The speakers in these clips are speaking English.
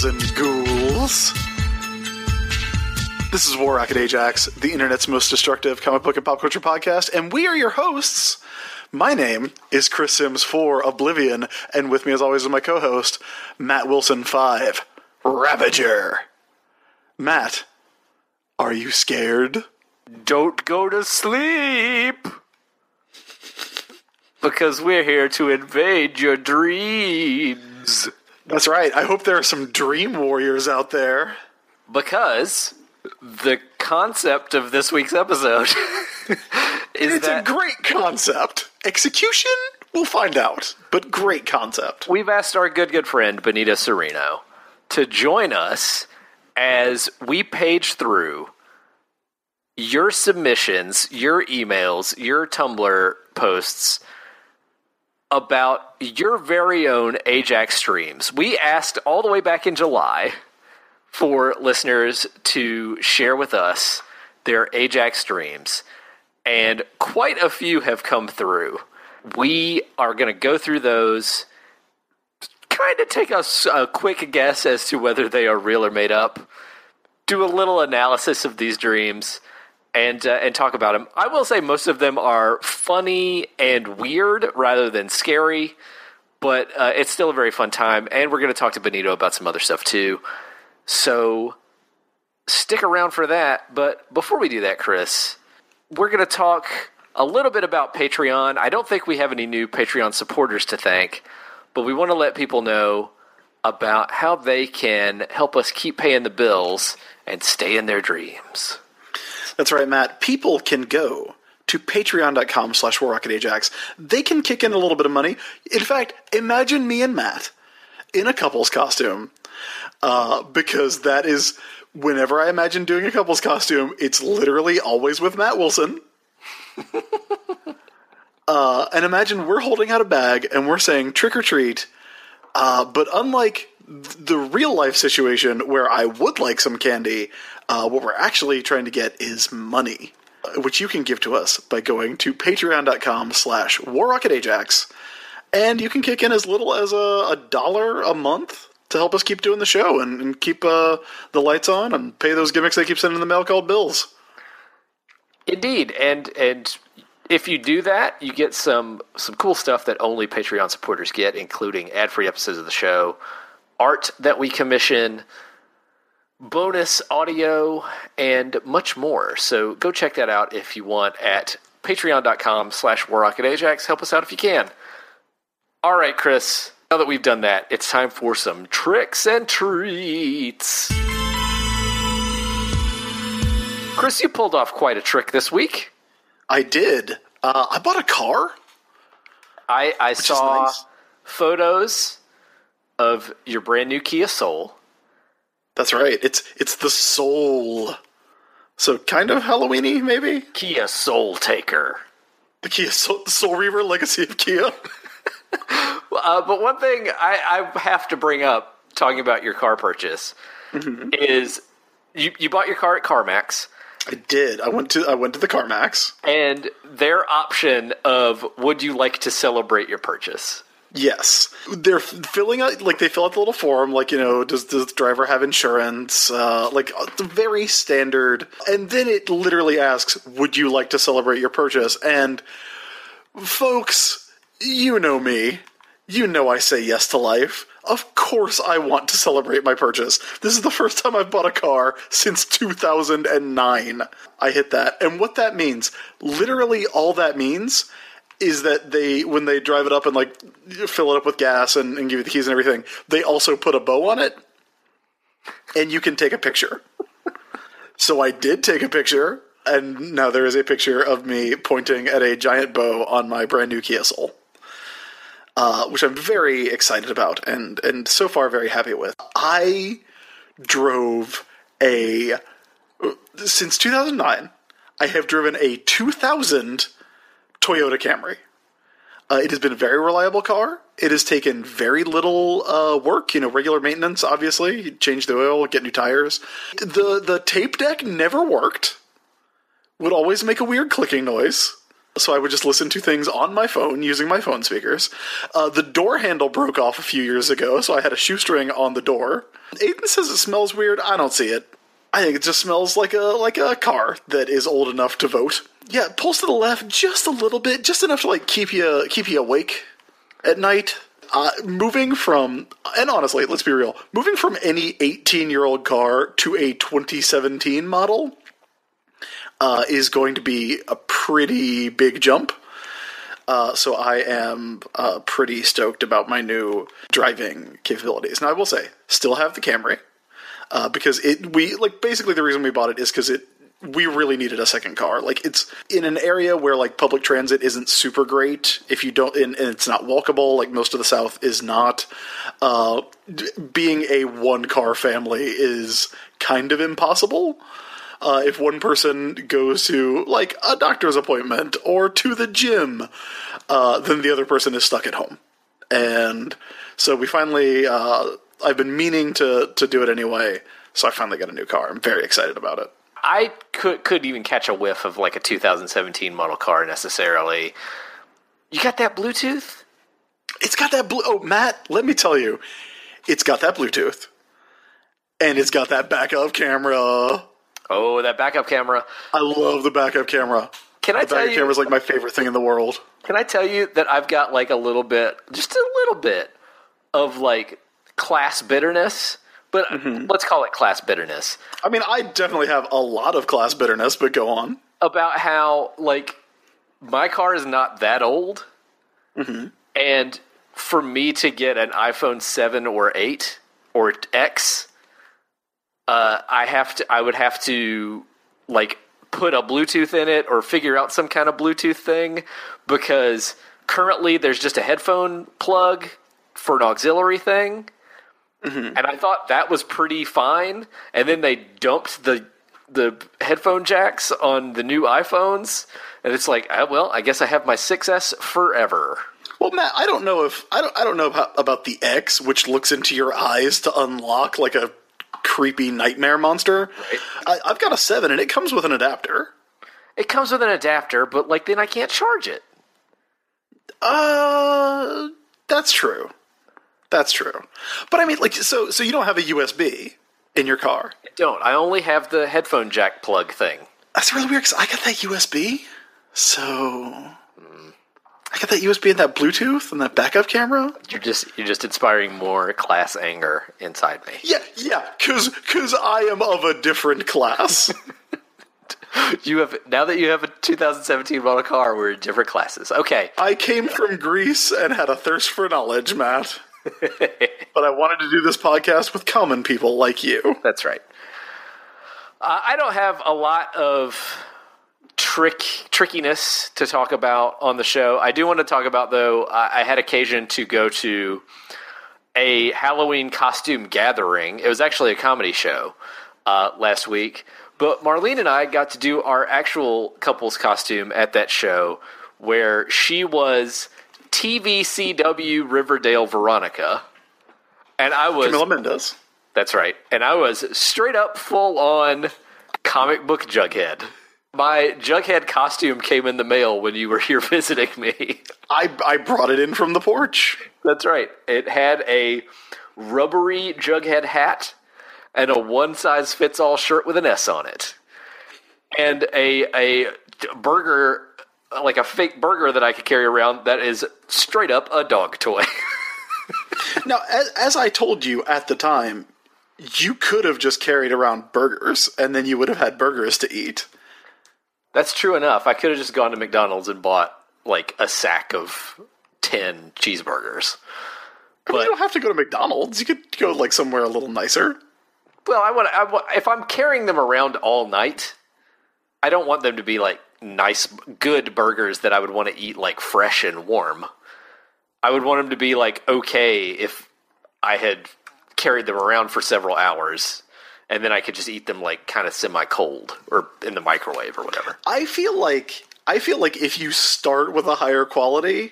ghouls and ghouls. This is War Rocket Ajax, the internet's most destructive comic book and pop culture podcast, and we are your hosts. My name is Chris Sims for Oblivion, and with me as always is my co-host, Matt Wilson 5, Ravager. Matt, are you scared? Don't go to sleep! Because we're here to invade your dreams. That's right. I hope there are some dream warriors out there. Because the concept of this week's episode It's a great concept. Execution? We'll find out. But great concept. We've asked our good friend, Benita Sereno, to join us as we page through your submissions, your emails, your Tumblr posts about your very own Ajax streams. We asked all the way back in July for listeners to share with us their Ajax streams, and quite a few have come through. We are going to go through those, kind of take a quick guess as to whether they are real or made up, do a little analysis of these dreams, and talk about them. I will say most of them are funny and weird rather than scary, but it's still a very fun time, and we're going to talk to Benito about some other stuff too. So stick around for that. But before we do that, Chris, we're going to talk a little bit about Patreon. I don't think we have any new Patreon supporters to thank, but we want to let people know about how they can help us keep paying the bills and stay in their dreams. That's right, Matt. People can go to patreon.com/WarRocketAjax. They can kick in a little bit of money. In fact, imagine me and Matt in a couple's costume. Because that is, whenever I imagine doing a couple's costume, it's literally always with Matt Wilson. And imagine we're holding out a bag and we're saying trick or treat. But unlike the real life situation where I would like some candy, what we're actually trying to get is money, which you can give to us by going to patreon.com/WarRocketAjax. And you can kick in as little as $1 a month to help us keep doing the show and keep the lights on and pay those gimmicks they keep sending in the mail called bills. Indeed, and if you do that, you get some cool stuff that only Patreon supporters get, including ad-free episodes of the show, art that we commission, bonus audio, and much more. So go check that out if you want at patreon.com/WarRocketAjax. Help us out if you can. All right, Chris. Now that we've done that, it's time for some tricks and treats. Chris, you pulled off quite a trick this week. I did. I bought a car. I saw photos of your brand new Kia Soul. That's right. It's the Soul. So kind of Halloween-y, maybe? Kia Soul Taker. The Kia Soul, the Soul Reaver Legacy of Kia. But one thing I have to bring up, talking about your car purchase, is you bought your car at CarMax. I did. I went to the CarMax. And their option of, would you like to celebrate your purchase? Yes. They're filling out, they fill out the little form, does the driver have insurance? The very standard. And then it literally asks, would you like to celebrate your purchase? And folks, you know me. You know I say yes to life. Of course I want to celebrate my purchase. This is the first time I've bought a car since 2009. I hit that. And what that means, literally all that means, is that when they drive it up and fill it up with gas and give you the keys and everything, they also put a bow on it, and you can take a picture. So I did take a picture, and now there is a picture of me pointing at a giant bow on my brand new Kia Soul. Which I'm very excited about and so far very happy with. I drove since 2009, I have driven a 2000 Toyota Camry. It has been a very reliable car. It has taken very little work, regular maintenance, obviously. You change the oil, get new tires. The tape deck never worked. Would always make a weird clicking noise. So I would just listen to things on my phone using my phone speakers. The door handle broke off a few years ago, so I had a shoestring on the door. Aiden says it smells weird. I don't see it. I think it just smells like a car that is old enough to vote. Yeah, it pulls to the left just a little bit, just enough to like keep you awake at night. Moving from, and honestly, let's be real, moving from any 18-year-old car to a 2017 model is going to be a pretty big jump. So I am pretty stoked about my new driving capabilities. Now I will say, still have the Camry, because basically the reason we bought it is because we really needed a second car. Like, it's in an area where like public transit isn't super great. If you don't, and it's not walkable, like most of the South is not. Being a one-car family is kind of impossible. If one person goes to, like, a doctor's appointment or to the gym, then the other person is stuck at home. And so we finally, I've been meaning to do it anyway, so I finally got a new car. I'm very excited about it. I couldn't even catch a whiff of, like, a 2017 model car necessarily. You got that Bluetooth? It's got that Oh, Matt, let me tell you, it's got that Bluetooth. And it's got that backup camera. Oh, that backup camera. I love the backup camera. Can I tell you? The backup camera is like my favorite thing in the world. Can I tell you that I've got like just a little bit of like class bitterness, but let's call it class bitterness. I mean, I definitely have a lot of class bitterness, but go on. About how like my car is not that old. Mm-hmm. And for me to get an iPhone 7 or 8 or X, I would have to like put a Bluetooth in it or figure out some kind of Bluetooth thing, because currently there's just a headphone plug for an auxiliary thing. Mm-hmm. And I thought that was pretty fine. And then they dumped the headphone jacks on the new iPhones, and it's like, well, I guess I have my 6S forever. Well, Matt, I don't know about the X, which looks into your eyes to unlock like a creepy nightmare monster. Right. I've got a 7, and it comes with an adapter. It comes with an adapter, but like then I can't charge it. That's true. That's true. But I mean, like, so you don't have a USB in your car? I don't. I only have the headphone jack plug thing. That's really weird, because I got that USB, so I got that USB and that Bluetooth and that backup camera. You're just inspiring more class anger inside me. Yeah, because I am of a different class. Now that you have a 2017 model car, we're in different classes. Okay. I came from Greece and had a thirst for knowledge, Matt. But I wanted to do this podcast with common people like you. That's right. I don't have a lot of trickiness to talk about on the show. I do want to talk about, though, I had occasion to go to a Halloween costume gathering. It was actually a comedy show last week. But Marlene and I got to do our actual couple's costume at that show, where she was TVCW Riverdale Veronica, and I was Camila Mendes. That's right. And I was straight up full on comic book Jughead. My Jughead costume came in the mail when you were here visiting me. I brought it in from the porch. That's right. It had a rubbery Jughead hat and a one-size-fits-all shirt with an S on it. And a burger, like a fake burger that I could carry around that is straight up a dog toy. Now, as I told you at the time, you could have just carried around burgers, and then you would have had burgers to eat. That's true enough. I could have just gone to McDonald's and bought, like, a sack of 10 cheeseburgers. I mean, you don't have to go to McDonald's. You could go, like, somewhere a little nicer. Well, if I'm carrying them around all night, I don't want them to be, like, nice, good burgers that I would want to eat, like, fresh and warm. I would want them to be, like, okay if I had carried them around for several hours, and then I could just eat them, like, kind of semi-cold or in the microwave or whatever. I feel like if you start with a higher quality,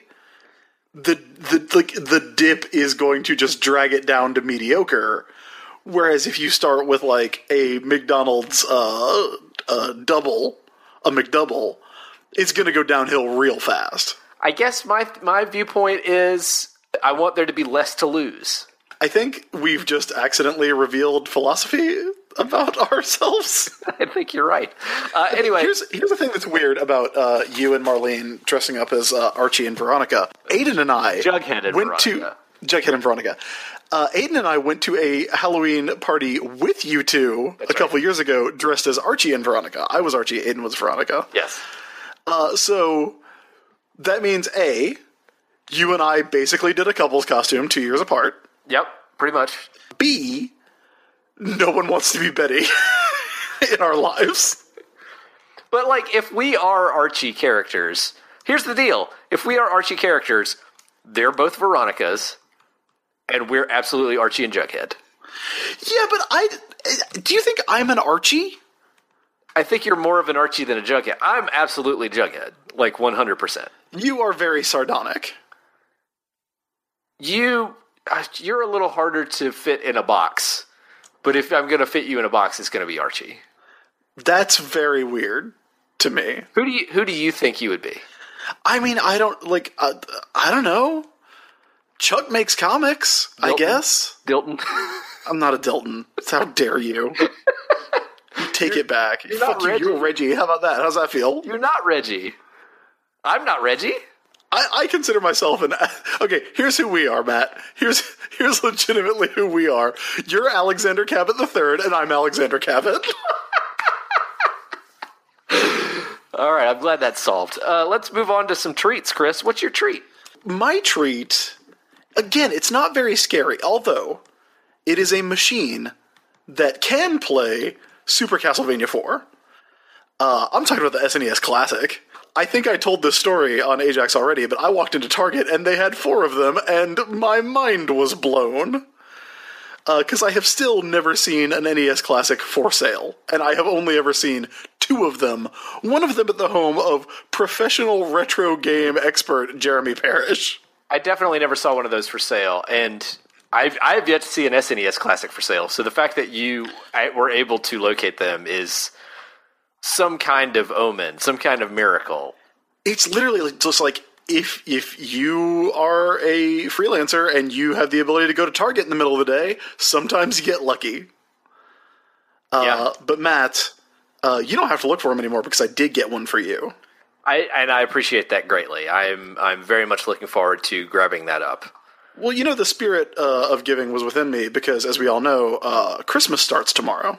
the dip is going to just drag it down to mediocre. Whereas if you start with, like, a McDonald's McDouble, it's going to go downhill real fast. I guess my viewpoint is I want there to be less to lose. I think we've just accidentally revealed philosophy about ourselves. I think you're right. Anyway. Here's the thing that's weird about you and Marlene dressing up as Archie and Veronica. Aiden and I Jughead and Veronica. Jughead and Veronica. Aiden and I went to a Halloween party with you two a couple years ago dressed as Archie and Veronica. I was Archie, Aiden was Veronica. Yes. So that means A, you and I basically did a couple's costume 2 years apart. Yep, pretty much. B, no one wants to be Betty in our lives. But, like, if we are Archie characters, here's the deal. If we are Archie characters, they're both Veronicas, and we're absolutely Archie and Jughead. Yeah, but do you think I'm an Archie? I think you're more of an Archie than a Jughead. I'm absolutely Jughead, like 100%. You are very sardonic. You're a little harder to fit in a box. But if I'm going to fit you in a box, it's going to be Archie. That's very weird to me. Who do you think you would be? I mean, I don't know. Chuck makes comics, Dilton. I guess. Dilton. I'm not a Dilton. How dare you? You take it back. Fuck you, Reggie. You're Reggie. How about that? How's that feel? You're not Reggie. I'm not Reggie. I consider myself an... Okay, here's who we are, Matt. Here's legitimately who we are. You're Alexander Cabot III, and I'm Alexander Cabot. All right, I'm glad that's solved. Let's move on to some treats, Chris. What's your treat? My treat... Again, it's not very scary, although it is a machine that can play Super Castlevania 4. I'm talking about the SNES Classic. I think I told this story on Ajax already, but I walked into Target and they had 4 of them, and my mind was blown. Because I have still never seen an NES Classic for sale, and I have only ever seen 2 of them. One of them at the home of professional retro game expert Jeremy Parrish. I definitely never saw one of those for sale, and I've yet to see an SNES Classic for sale, so the fact that you were able to locate them is some kind of omen, some kind of miracle. It's literally just like if you are a freelancer and you have the ability to go to Target in the middle of the day, sometimes you get lucky. Yeah. But Matt, you don't have to look for them anymore because I did get one for you. I appreciate that greatly. I'm very much looking forward to grabbing that up. Well, you know, the spirit of giving was within me because, as we all know, Christmas starts tomorrow.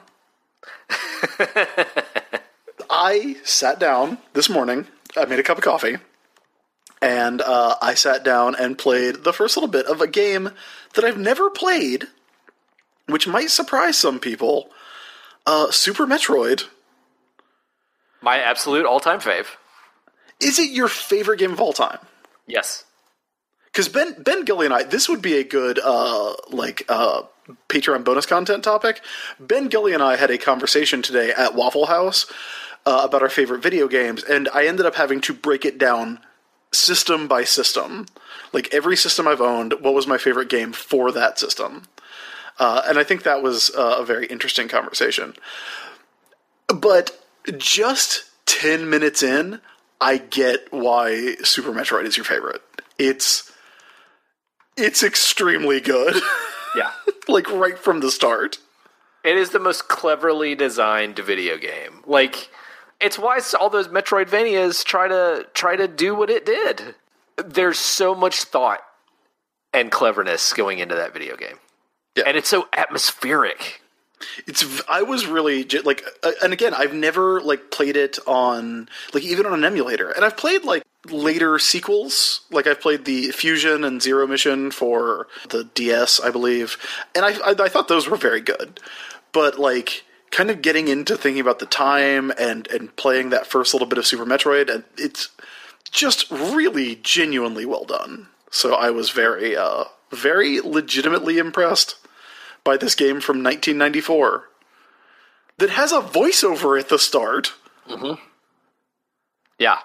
I sat down this morning, I made a cup of coffee, and I sat down and played the first little bit of a game that I've never played, which might surprise some people, Super Metroid. My absolute all-time fave. Is it your favorite game of all time? Yes. Because Ben Gilly and I, this would be a good, Patreon bonus content topic. Ben Gilly and I had a conversation today at Waffle House about our favorite video games, and I ended up having to break it down system by system. Like, every system I've owned, what was my favorite game for that system? And I think that was a very interesting conversation. But just 10 minutes in, I get why Super Metroid is your favorite. It's extremely good. Yeah. Like, right from the start. It is the most cleverly designed video game. Like, it's why all those Metroidvanias try to do what it did. There's so much thought and cleverness going into that video game. Yeah. And it's so atmospheric. I was really, like, and again, I've never, like, played it on, like, even on an emulator. And I've played, like, later sequels. Like, I've played the Fusion and Zero Mission for the DS, I believe. And I thought those were very good. But, like, kind of getting into thinking about the time and playing that first little bit of Super Metroid, and it's just really genuinely well done. So I was very, very legitimately impressed by this game from 1994 that has a voiceover at the start. Mm-hmm. Yeah.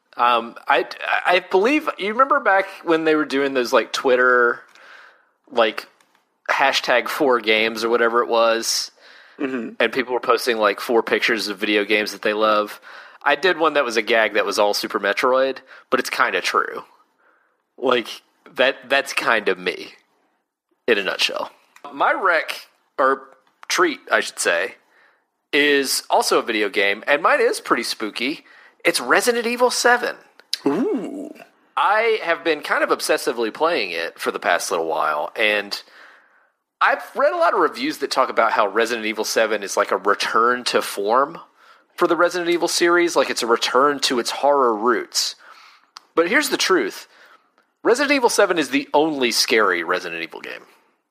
I believe, you remember back when they were doing those, like, Twitter, like, #4games or whatever it was, mm-hmm. and people were posting, like, 4 pictures of video games that they love. I did one that was a gag that was all Super Metroid, but it's kind of true. Like, that's kind of me, in a nutshell. My rec, or treat, I should say, is also a video game, and mine is pretty spooky. It's Resident Evil 7. Ooh. I have been kind of obsessively playing it for the past little while, and I've read a lot of reviews that talk about how Resident Evil 7 is like a return to form for the Resident Evil series, like it's a return to its horror roots. But here's the truth. Resident Evil 7 is the only scary Resident Evil game.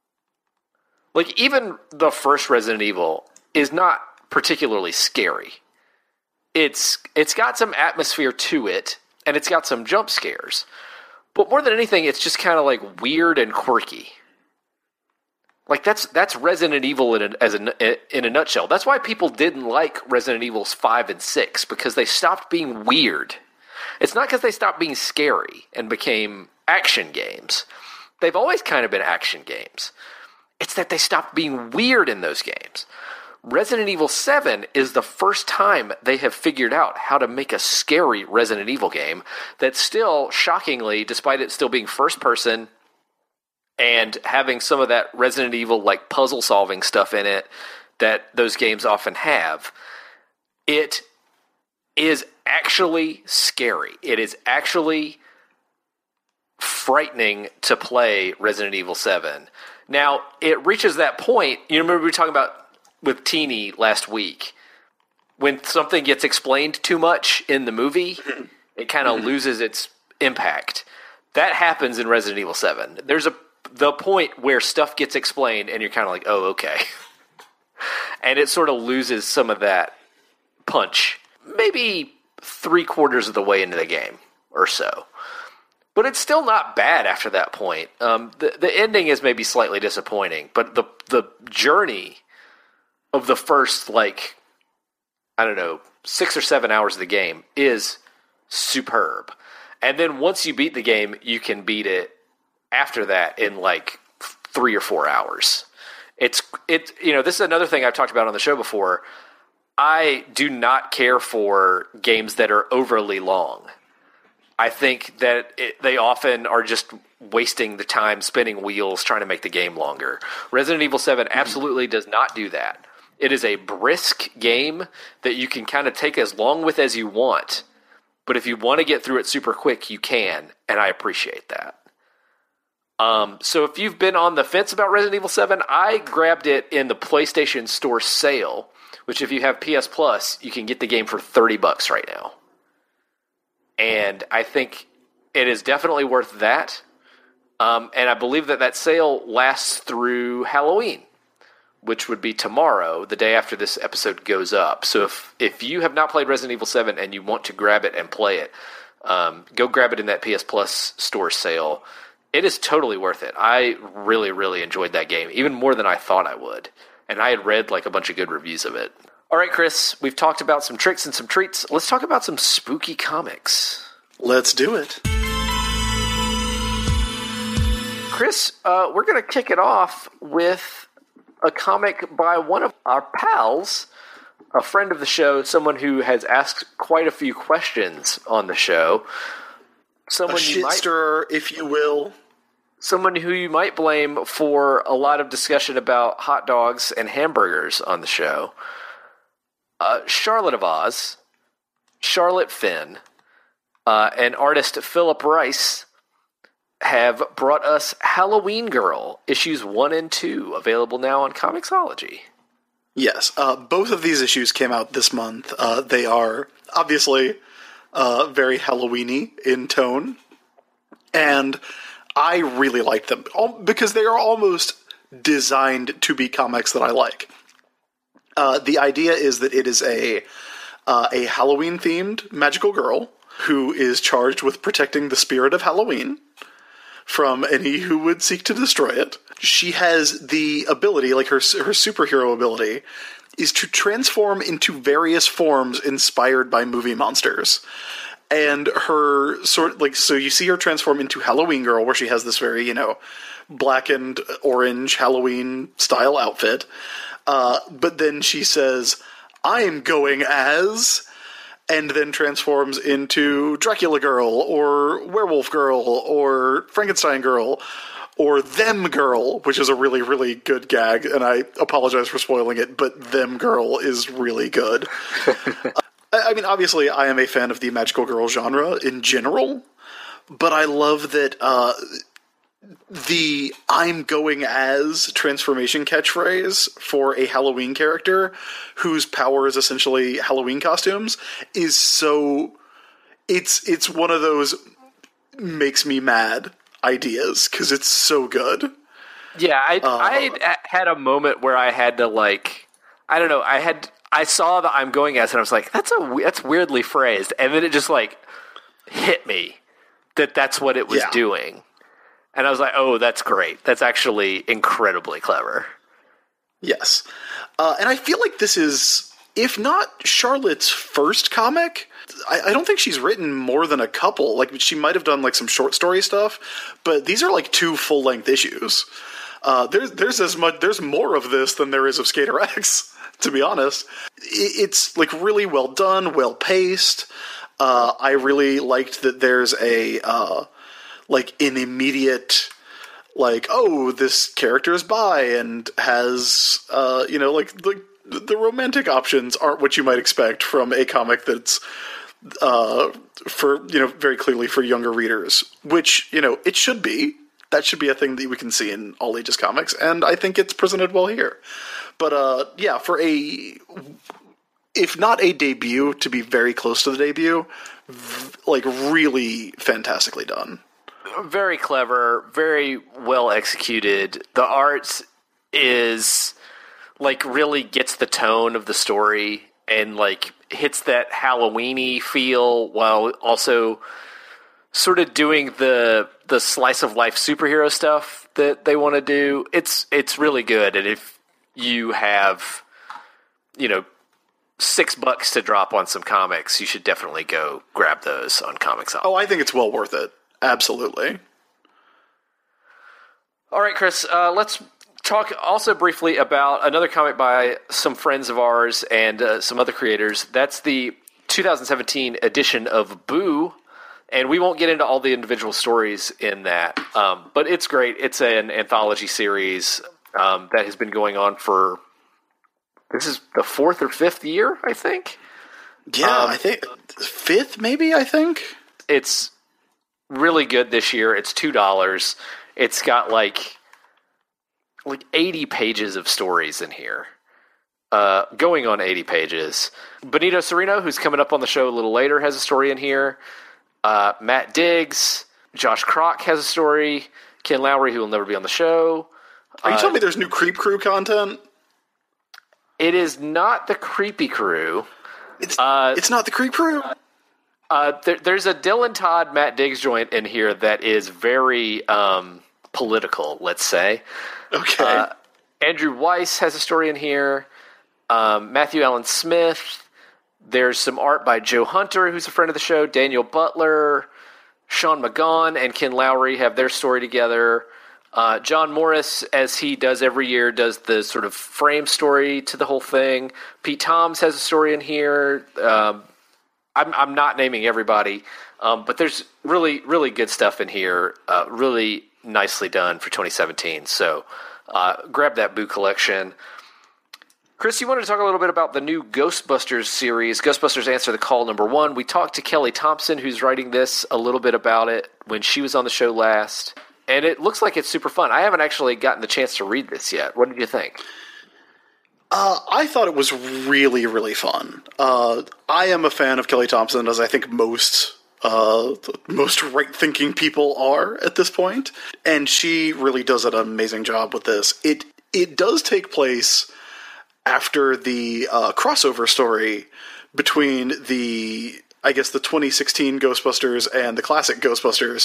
Like, even the first Resident Evil is not particularly scary. It's got some atmosphere to it, and it's got some jump scares. But more than anything, it's just kind of like weird and quirky. Like, that's Resident Evil in a nutshell. That's why people didn't like Resident Evils 5 and 6, because they stopped being weird. It's not because they stopped being scary and became action games. They've always kind of been action games. It's that they stopped being weird in those games. Resident Evil 7 is the first time they have figured out how to make a scary Resident Evil game that still, shockingly, despite it still being first person and having some of that Resident Evil like puzzle solving stuff in it that those games often have, it is actually scary. It is actually frightening to play Resident Evil 7. Now, it reaches that point, you remember we were talking about with Teeny last week, when something gets explained too much in the movie, it kind of loses its impact. That happens in Resident Evil 7. There's the point where stuff gets explained and you're kind of like, oh, okay. And it sort of loses some of that punch. Maybe 3/4 of the way into the game or so. But it's still not bad after that point. The ending is maybe slightly disappointing, but the journey of the first, 6 or 7 hours of the game is superb. And then once you beat the game, you can beat it after that in 3 or 4 hours. This is another thing I've talked about on the show before. I do not care for games that are overly long. I think that they often are just wasting the time spinning wheels trying to make the game longer. Resident Evil 7 absolutely does not do that. It is a brisk game that you can kind of take as long with as you want. But if you want to get through it super quick, you can, and I appreciate that. So if you've been on the fence about Resident Evil 7, I grabbed it in the PlayStation Store sale, which if you have PS Plus, you can get the game for $30 right now. And I think it is definitely worth that. And I believe that sale lasts through Halloween, which would be tomorrow, the day after this episode goes up. So if you have not played Resident Evil 7 and you want to grab it and play it, go grab it in that PS Plus store sale. It is totally worth it. I really, really enjoyed that game, even more than I thought I would. And I had read a bunch of good reviews of it. All right, Chris, we've talked about some tricks and some treats. Let's talk about some spooky comics. Let's do it. Chris, we're going to kick it off with a comic by one of our pals, a friend of the show, someone who has asked quite a few questions on the show. Someone a shitster, if you will. Someone who you might blame for a lot of discussion about hot dogs and hamburgers on the show. Charlotte of Oz, Charlotte Finn, and artist Philip Rice have brought us Halloween Girl, issues 1 and 2, available now on Comixology. Yes, both of these issues came out this month. They are obviously very Halloween-y in tone, and I really like them because they are almost designed to be comics that I like. The idea is that it is a Halloween-themed magical girl who is charged with protecting the spirit of Halloween from any who would seek to destroy it. She has the ability, her superhero ability, is to transform into various forms inspired by movie monsters. And her so you see her transform into Halloween Girl, where she has this very, black and orange Halloween style outfit. But then she says, "I'm going as," and then transforms into Dracula Girl, or Werewolf Girl, or Frankenstein Girl, or Them Girl, which is a really, really good gag, and I apologize for spoiling it, but Them Girl is really good. I mean, obviously, I am a fan of the magical girl genre in general, but I love that the "I'm going as" transformation catchphrase for a Halloween character whose power is essentially Halloween costumes is so... It's one of those makes me mad ideas, because it's so good. Yeah, I had a moment where I had to, like, I don't know, I saw the "I'm going as" and I was like, that's weirdly phrased, and then it just, like, hit me that that's what it was doing. And I was like, oh, that's great. That's actually incredibly clever. Yes. And I feel like this is, if not Charlotte's first comic, I don't think she's written more than a couple. Like, she might have done, like, some short story stuff, but these are, like, 2 full-length issues. There's more of this than there is of Skater X, to be honest. It's, like, really well done, well-paced. I really liked that there's like, an immediate, like, oh, this character is bi and has, like, the romantic options aren't what you might expect from a comic that's, for, very clearly for younger readers, which, it should be. That should be a thing that we can see in all ages comics, and I think it's presented well here. But, yeah, for if not a debut, to be very close to the debut, like, really fantastically done. Very clever, very well executed. The art is, like, really gets the tone of the story and, like, hits that Halloween-y feel while also sort of doing the slice of life superhero stuff that they want to do. It's really good, and if you have, $6 to drop on some comics, you should definitely go grab those on Comixology. Oh, I think it's well worth it. Absolutely. All right, Chris, let's talk also briefly about another comic by some friends of ours and some other creators. That's the 2017 edition of Boo, and we won't get into all the individual stories in that, but it's great. It's an anthology series that has been going on for, this is the 4th or 5th year, I think? Yeah, I think 5th, maybe, I think? It's really good this year. It's $2. It's got like 80 pages of stories in here. Going on 80 pages. Benito Cereno, who's coming up on the show a little later, has a story in here. Matt Diggs, Josh Kroc has a story. Ken Lowry, who will never be on the show. Are you telling me there's new Creep Crew content? It is not the Creepy Crew. It's not the Creep Crew? There's a Dylan Todd, Matt Diggs joint in here that is very political, let's say. Okay. Andrew Weiss has a story in here. Matthew Allen Smith. There's some art by Joe Hunter, who's a friend of the show. Daniel Butler. Sean McGaughan and Ken Lowry have their story together. John Morris, as he does every year, does the sort of frame story to the whole thing. Pete Toms has a story in here. I'm not naming everybody, but there's really, really good stuff in here. Really nicely done for 2017. So grab that Boo collection. Chris, you wanted to talk a little bit about the new Ghostbusters series, Ghostbusters Answer the Call #1. We talked to Kelly Thompson, who's writing this, a little bit about it when she was on the show last. And it looks like it's super fun. I haven't actually gotten the chance to read this yet. What did you think? I thought it was really, really fun. I am a fan of Kelly Thompson, as I think most right-thinking people are at this point, and she really does an amazing job with this. It does take place after the crossover story between the 2016 Ghostbusters and the classic Ghostbusters.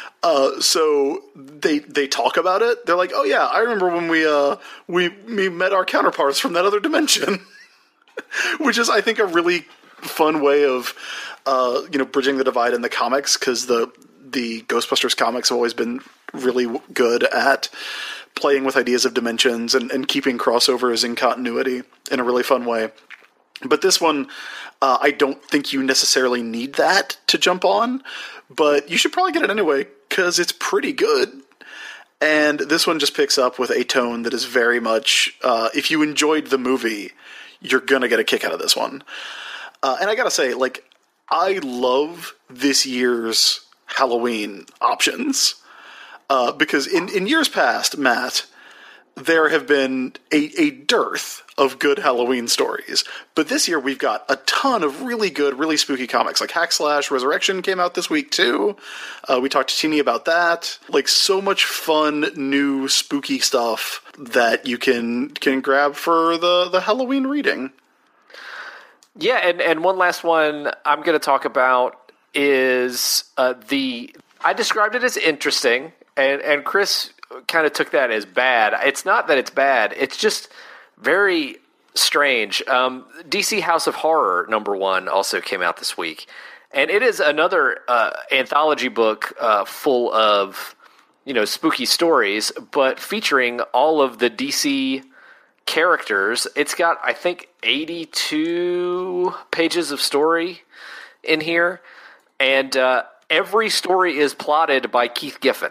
So they talk about it. They're like, oh yeah, I remember when we met our counterparts from that other dimension, which is, I think, a really fun way of bridging the divide in the comics, because the Ghostbusters comics have always been really good at playing with ideas of dimensions and keeping crossovers in continuity in a really fun way. But this one, I don't think you necessarily need that to jump on, but you should probably get it anyway, because it's pretty good. And this one just picks up with a tone that is very much, if you enjoyed the movie, you're going to get a kick out of this one. And I gotta say, like, I love this year's Halloween options. Because in years past, Matt, there have been a dearth of good Halloween stories. But this year we've got a ton of really good, really spooky comics. Like Hack Slash Resurrection came out this week too. We talked to Teeny about that. Like, so much fun, new, spooky stuff that you can grab for the Halloween reading. Yeah, and one last one I'm going to talk about is I described it as interesting, and Chris kind of took that as bad. It's not that it's bad. It's just very strange. DC House of Horror #1 also came out this week, and it is another anthology book full of, spooky stories, but featuring all of the DC characters. It's got, I think, 82 pages of story in here, and every story is plotted by Keith Giffen.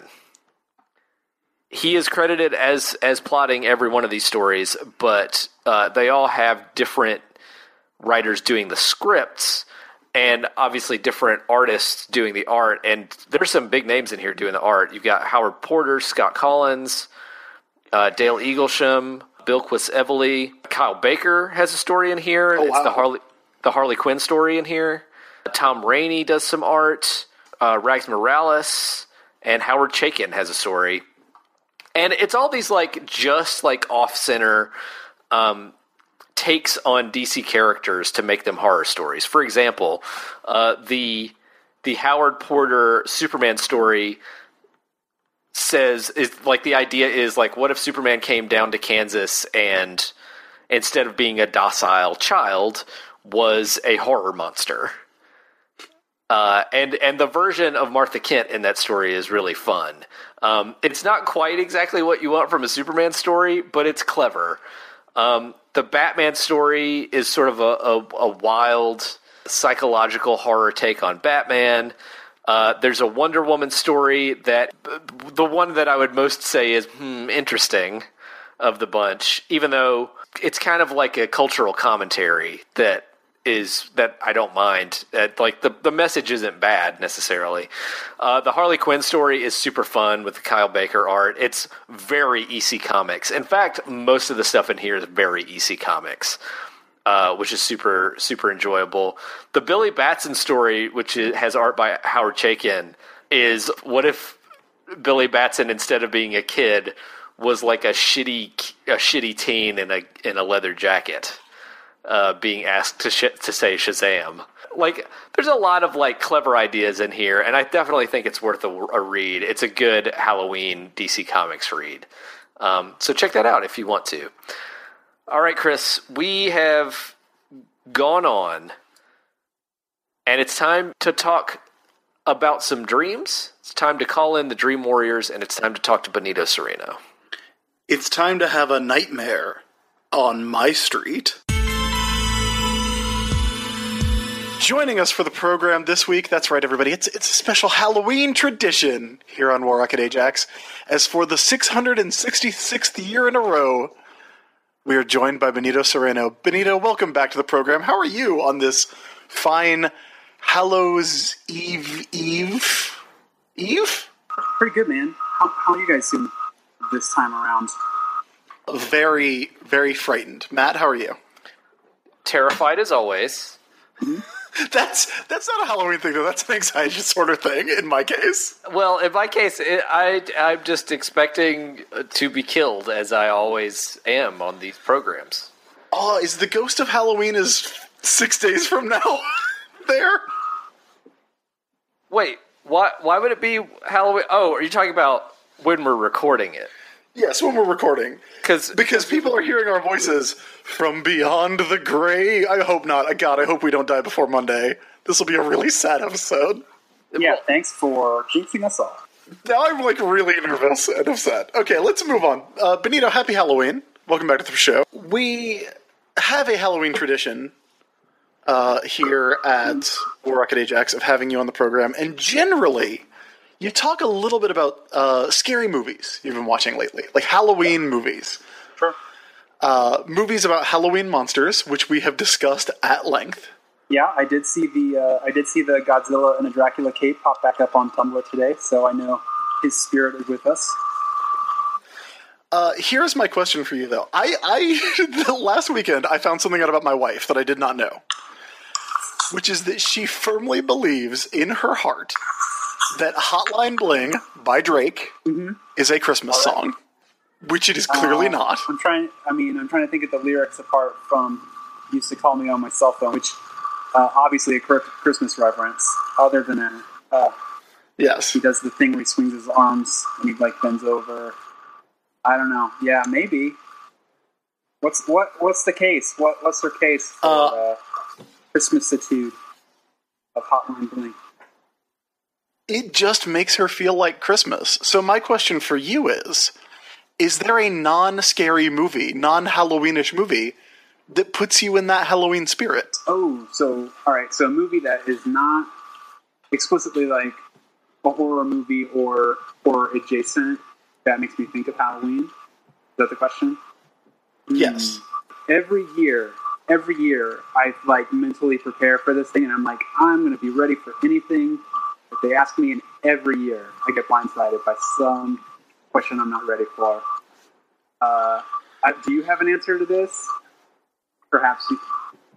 He is credited as plotting every one of these stories, but they all have different writers doing the scripts, and obviously different artists doing the art. And there's some big names in here doing the art. You've got Howard Porter, Scott Collins, Dale Eaglesham, Bilquis Evely. Kyle Baker has a story in here. Oh, wow. It's the Harley Quinn story in here. Tom Rainey does some art. Rags Morales and Howard Chaykin has a story. And it's all these just off-center takes on DC characters to make them horror stories. For example, the Howard Porter Superman story the idea is what if Superman came down to Kansas and instead of being a docile child was a horror monster. And the version of Martha Kent in that story is really fun. It's not quite exactly what you want from a Superman story, but it's clever. The Batman story is sort of a wild psychological horror take on Batman. There's a Wonder Woman story that the one that I would most say is interesting of the bunch, even though it's kind of like a cultural commentary that I don't mind. The message isn't bad necessarily. The Harley Quinn story is super fun with the Kyle Baker art. It's very EC Comics. In fact, most of the stuff in here is very EC Comics, which is super, super enjoyable. The Billy Batson story, which has art by Howard Chaykin, is what if Billy Batson, instead of being a kid, was like a shitty teen in a leather jacket. Being asked to say Shazam. There's a lot of clever ideas in here, and I definitely think it's worth a read. It's a good Halloween DC Comics read. So check that out if you want to. All right, Chris, we have gone on, and it's time to talk about some dreams. It's time to call in the Dream Warriors, and it's time to talk to Benito Cereno. It's time to have a nightmare on my street. Joining us for the program this week, that's right, everybody, it's a special Halloween tradition here on War Rocket Ajax. As for the 666th year in a row, we are joined by Benito Cereno. Benito, welcome back to the program. How are you on this fine Hallows Eve? Pretty good, man. How are you guys doing this time around? Very, very frightened. Matt, how are you? Terrified as always. Mm-hmm. That's not a Halloween thing, though. That's an anxiety disorder thing, in my case. Well, in my case, I'm just expecting to be killed, as I always am on these programs. Oh, is the ghost of Halloween is 6 days from now there? Wait, why would it be Halloween? Oh, are you talking about when we're recording it? Yes, when we're recording. Because people are hearing our voices from beyond the gray. I hope not. God, I hope we don't die before Monday. This will be a really sad episode. Yeah, thanks for jinxing us all. Now I'm really nervous and upset. Okay, let's move on. Benito, happy Halloween. Welcome back to the show. We have a Halloween tradition here at Rocket Ajax of having you on the program, and generally, you talk a little bit about scary movies you've been watching lately, like Halloween movies. Sure. Movies about Halloween monsters, which we have discussed at length. Yeah, I did see the Godzilla and a Dracula cape pop back up on Tumblr today, so I know his spirit is with us. Here's my question for you, though. Last weekend, I found something out about my wife that I did not know, which is that she firmly believes in her heart that Hotline Bling by Drake is a Christmas song, which it is clearly not. I'm trying to think of the lyrics apart from "Used to Call Me on My Cell Phone," which obviously a Christmas reference. Other than that, Yes, he does the thing where he swings his arms and he bends over. I don't know. Yeah, maybe. What's the case? What's her case for Christmasitude of Hotline Bling? it just makes her feel like Christmas. So my question for you is there a non-scary movie, non-Halloweenish movie that puts you in that Halloween spirit? Oh, so a movie that is not explicitly like a horror movie or adjacent that makes me think of Halloween. Is that the question? Yes. Every year I mentally prepare for this thing, and I'm like, I'm going to be ready for anything that they ask me, and every year I get blindsided by some question I'm not ready for. Do you have an answer to this? Perhaps you...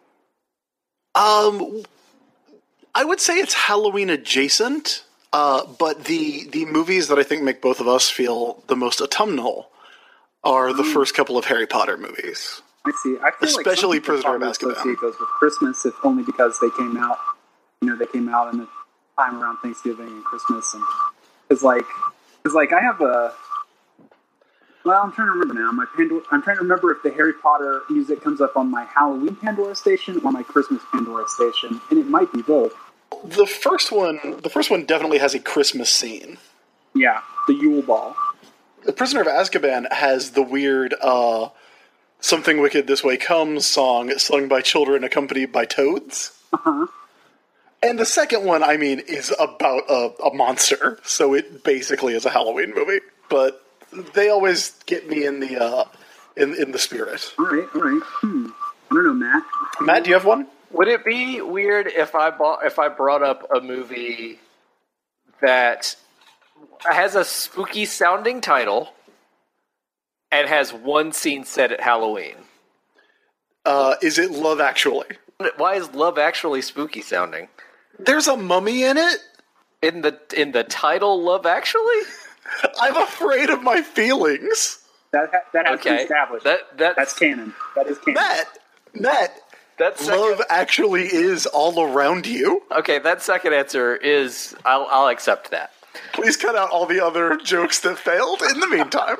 I would say it's Halloween adjacent, but the movies that I think make both of us feel the most autumnal are the first couple of Harry Potter movies. I see. I feel especially like Prisoner of Azkaban. Associate those with Christmas, if only because they came out. They came out in the time around Thanksgiving and Christmas, and it's like I have a. Well, I'm trying to remember now. I'm trying to remember if the Harry Potter music comes up on my Halloween Pandora station or my Christmas Pandora station, and it might be both. The first one definitely has a Christmas scene. Yeah, the Yule Ball. The Prisoner of Azkaban has the weird Something Wicked This Way Comes song sung by children accompanied by toads. Uh-huh. And the second one, is about a monster, so it basically is a Halloween movie. But they always get me in the in the spirit. All right. I don't know, Matt. Matt, do you have one? Would it be weird if I brought up a movie that has a spooky sounding title and has one scene set at Halloween? Is it Love Actually? Why is Love Actually spooky sounding? There's a mummy in it? In the title Love Actually? I'm afraid of my feelings. That has been Okay. established. That's canon. That is canon. Matt, Love Actually is all around you. Okay, that second answer is I'll accept that. Please cut out all the other jokes that failed in the meantime.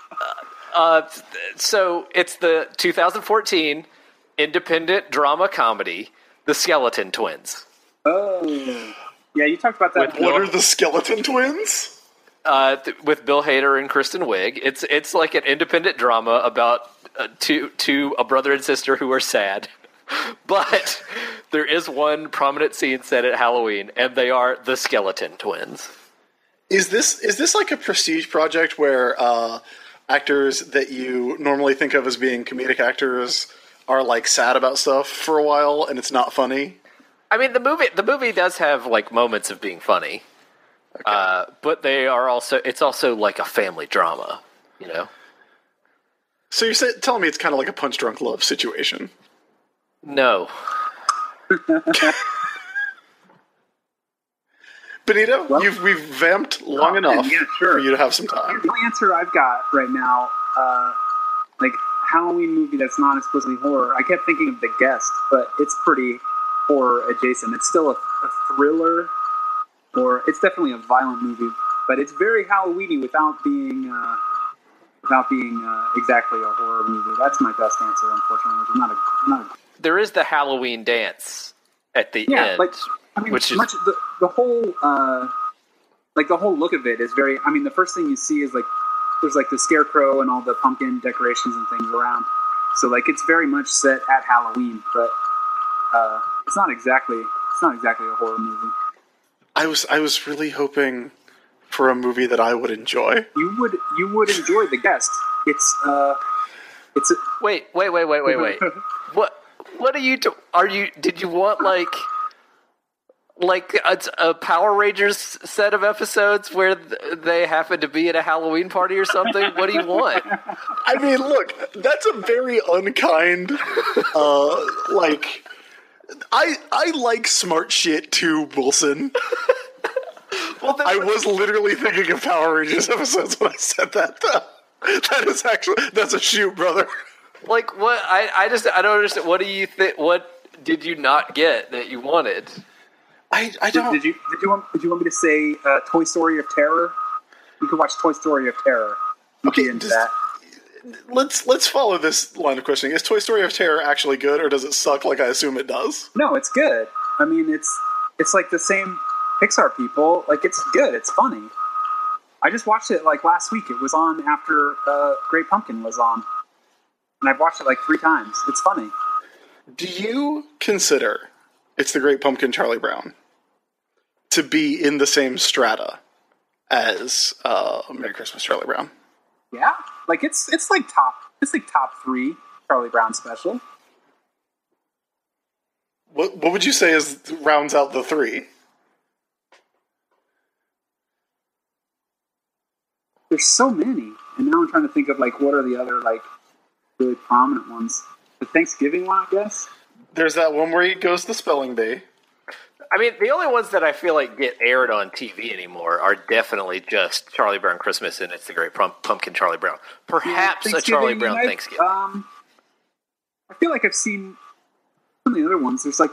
So it's the 2014 independent drama comedy, The Skeleton Twins. Oh, yeah, you talked about that. What are the Skeleton Twins? With Bill Hader and Kristen Wiig. It's like an independent drama about a brother and sister who are sad. But there is one prominent scene set at Halloween, and they are the Skeleton Twins. Is this like a prestige project where actors that you normally think of as being comedic actors are like sad about stuff for a while and it's not funny? The movie does have like moments of being funny. Okay. But it's also like a family drama, So you're telling me it's kind of like a Punch Drunk Love situation? No. Benito, we've vamped long enough for you to have some time. The answer I've got right now, like Halloween movie that's not explicitly horror. I kept thinking of The Guest, but it's pretty horror adjacent. It's still a thriller, or it's definitely a violent movie, but it's very Halloweeny without being exactly a horror movie. That's my best answer, unfortunately. Which is not a. There is the Halloween dance at the end. Which is the whole the whole look of it is very. The first thing you see is there's the scarecrow and all the pumpkin decorations and things around. So it's very much set at Halloween, but it's not exactly a horror movie. I was really hoping for a movie that I would enjoy. You would enjoy The Guest. Wait. What are you did you want like a Power Rangers set of episodes where they happen to be at a Halloween party or something? What do you want? I mean, look, that's a very unkind, like, I like smart shit too, Wilson. Well, I was literally thinking of Power Rangers episodes when I said that, though. That's a shoot, brother. like what? I don't understand. What do you think? What did you not get that you wanted? I don't. Did you want me to say Toy Story of Terror? You could watch Toy Story of Terror. You'd be into that. Let's follow this line of questioning. Is Toy Story of Terror actually good, or does it suck like I assume it does? No, it's good. I mean, it's like the same Pixar people. Like, it's good. It's funny. I just watched it like last week. It was on after Great Pumpkin was on, and I've watched it like 3 times. It's funny. Do you consider It's the Great Pumpkin, Charlie Brown to be in the same strata as Merry Christmas, Charlie Brown? Yeah, like it's like top 3 Charlie Brown special. What would you say rounds out the 3? There's so many, and now I'm trying to think of like what are the other like really prominent ones. The Thanksgiving one, I guess. There's that one where he goes to Spelling Bee. I mean, the only ones that I feel like get aired on TV anymore are definitely just Charlie Brown Christmas and It's the Great Pumpkin, Charlie Brown. Perhaps a Charlie Brown Thanksgiving. I feel like I've seen some of the other ones. There's like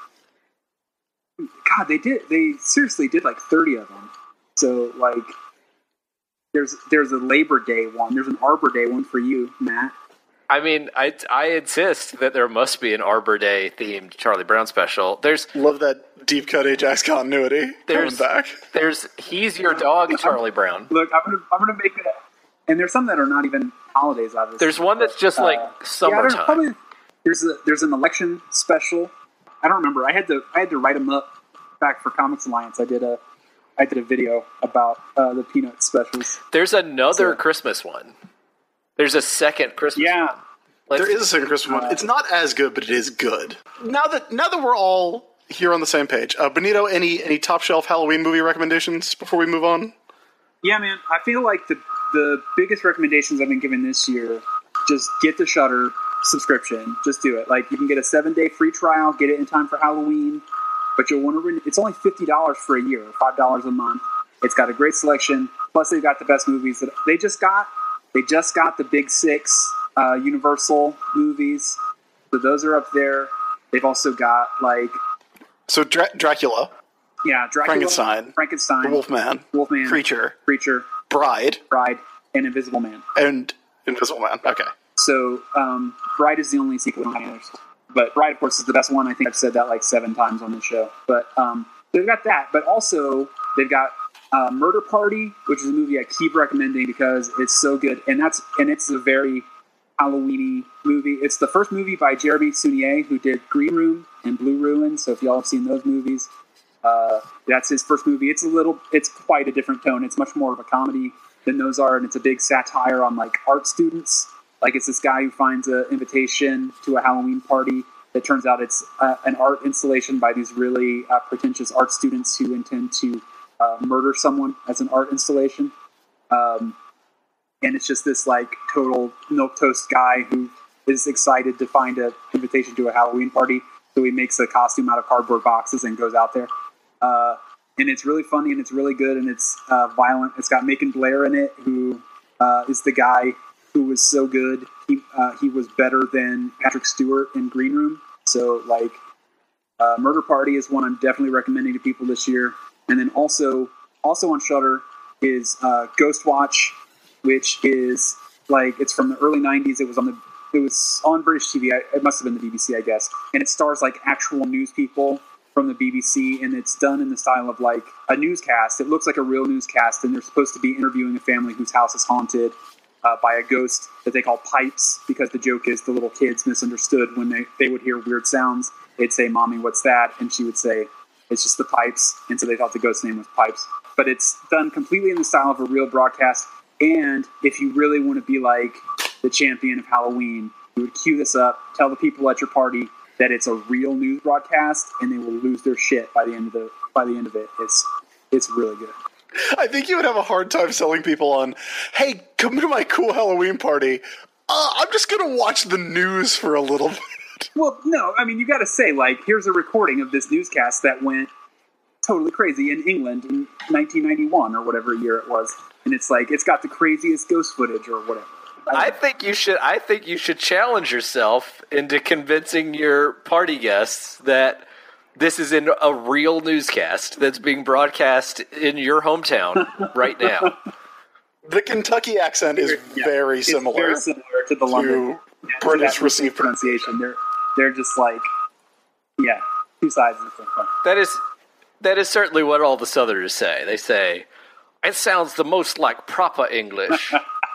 they seriously did like 30 of them. So like, there's a Labor Day one. There's an Arbor Day one for you, Matt. I mean, I insist that there must be an Arbor Day themed Charlie Brown special. Love that deep cut Ajax continuity. Coming back. There's He's Your Dog, Charlie Brown. Look, I'm gonna make it. And there's some that are not even holidays, obviously. There's one that's just like summertime. Yeah, there's an election special. I don't remember. I had to write them up back for Comics Alliance. I did a video about the Peanut specials. There's another Christmas one. There's a second Christmas one. There is a second Christmas one. It's not as good, but it is good. Now that we're all here on the same page, Benito, any top shelf Halloween movie recommendations before we move on? Yeah, man. I feel like the biggest recommendations I've been given this year, just get the Shudder subscription. Just do it. Like, you can get a 7-day free trial, get it in time for Halloween, but you'll want to it's only $50 for a year, $5 a month. It's got a great selection. Plus, they've got the best movies that they just got. They just got the Big 6 Universal movies, so those are up there. They've also got like Dracula. Yeah, Dracula, Frankenstein, the Wolfman, Creature, Bride, and Invisible Man. Okay. So Bride is the only sequel. But Bride, of course, is the best one. I think I've said that like 7 times on this show. But they've got that. But also they've got Murder Party, which is a movie I keep recommending because it's so good, and it's a very Halloween-y movie. It's the first movie by Jeremy Saunier, who did Green Room and Blue Ruin. So if y'all have seen those movies, that's his first movie. It's quite a different tone. It's much more of a comedy than those are, and it's a big satire on like art students. Like, it's this guy who finds an invitation to a Halloween party that turns out it's an art installation by these really pretentious art students who intend to murder someone as an art installation. And it's just this like total milquetoast guy who is excited to find an invitation to a Halloween party. So he makes a costume out of cardboard boxes and goes out there. And it's really funny and it's really good and it's violent. It's got Macon Blair in it, who is the guy who was so good. He was better than Patrick Stewart in Green Room. So like Murder Party is one I'm definitely recommending to people this year. And then also on Shudder is Ghost Watch, which is like, it's from the early 90s. It was on British TV. It must have been the BBC, I guess. And it stars like actual news people from the BBC, and it's done in the style of like a newscast. It looks like a real newscast, and they're supposed to be interviewing a family whose house is haunted by a ghost that they call Pipes, because the joke is the little kids misunderstood when they would hear weird sounds. they'd say, "Mommy, what's that?" And she would say, "It's just the Pipes." And so they thought the ghost's name was Pipes. But it's done completely in the style of a real broadcast. And if you really want to be like the champion of Halloween, you would cue this up, tell the people at your party that it's a real news broadcast, and they will lose their shit by the end of it. It's really good. I think you would have a hard time selling people on, hey, come to my cool Halloween party. I'm just going to watch the news for a little bit. Well, no, I mean, you got to say, like, here's a recording of this newscast that went totally crazy in England in 1991 or whatever year it was. And it's like, it's got the craziest ghost footage or whatever. I think you should challenge yourself into convincing your party guests that this is in a real newscast that's being broadcast in your hometown right now. The Kentucky accent is very similar. Very similar to the London British received pronunciation. They're just like, two sides of the same coin. That is certainly what all the Southerners say. They say, it sounds the most like proper English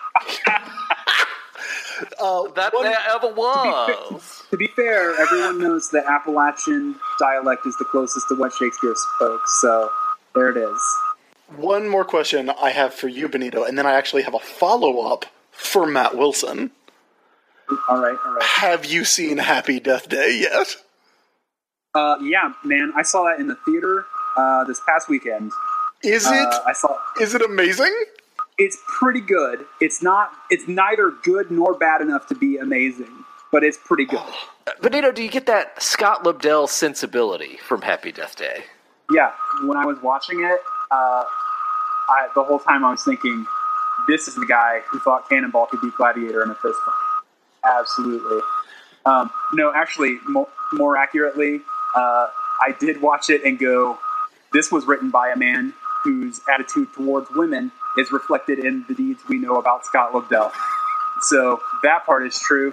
that there ever was. To be fair, everyone knows the Appalachian dialect is the closest to what Shakespeare spoke, so there it is. One more question I have for you, Benito, and then I actually have a follow-up for Matt Wilson. All right. Have you seen Happy Death Day yet? Yeah, man, I saw that in the theater this past weekend. Is it amazing? It's pretty good. It's neither good nor bad enough to be amazing, but it's pretty good. Benito, do you get that Scott Lobdell sensibility from Happy Death Day? Yeah, when I was watching it, the whole time I was thinking, this is the guy who thought Cannonball could beat Gladiator in a fist fight. Absolutely. No, actually, more accurately, I did watch it and go, this was written by a man whose attitude towards women is reflected in the deeds we know about Scott Lobdell. So that part is true.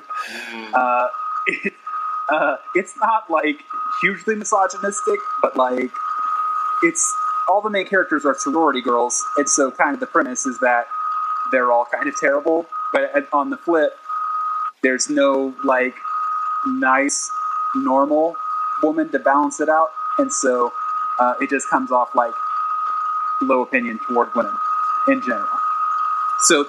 It's not like hugely misogynistic, but like it's all the main characters are sorority girls, and so kind of the premise is that they're all kind of terrible. But on the flip, there's no like nice normal woman to balance it out, and so it just comes off like low opinion toward women in general. So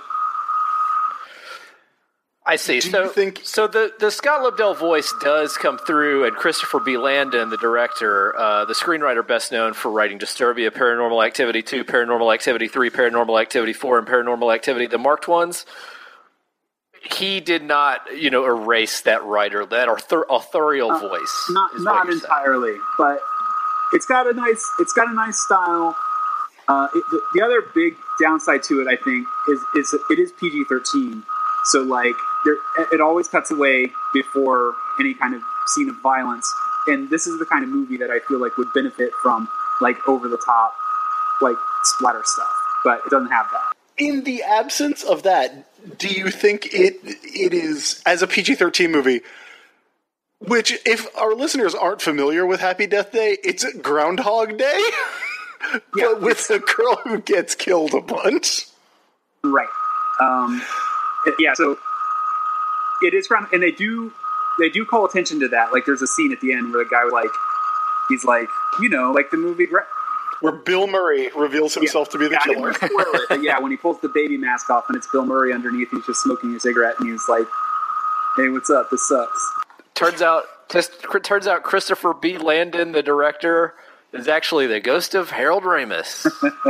I see. So the Scott Lobdell voice does come through, and Christopher B. Landon, the director, the screenwriter best known for writing Disturbia, Paranormal Activity 2, Paranormal Activity 3, Paranormal Activity 4, and Paranormal Activity, the marked ones, he did not, erase that writer, that authorial voice. Not entirely, but it's got a nice style. The other big downside to it, I think, is it is PG-13. So, like, it always cuts away before any kind of scene of violence. And this is the kind of movie that I feel like would benefit from, like, over-the-top, like, splatter stuff. But it doesn't have that. In the absence of that, do you think it is, as a PG-13 movie, which, if our listeners aren't familiar with Happy Death Day, it's Groundhog Day? But with a girl who gets killed a bunch. Right. Yeah, so it is ground, and they do call attention to that. Like, there's a scene at the end where the guy, like, he's like, like the movie where Bill Murray reveals himself to be the killer. Yeah, when he pulls the baby mask off and it's Bill Murray underneath, he's just smoking a cigarette, and he's like, "Hey, what's up? This sucks." Turns out Christopher B. Landon, the director, is actually the ghost of Harold Ramis.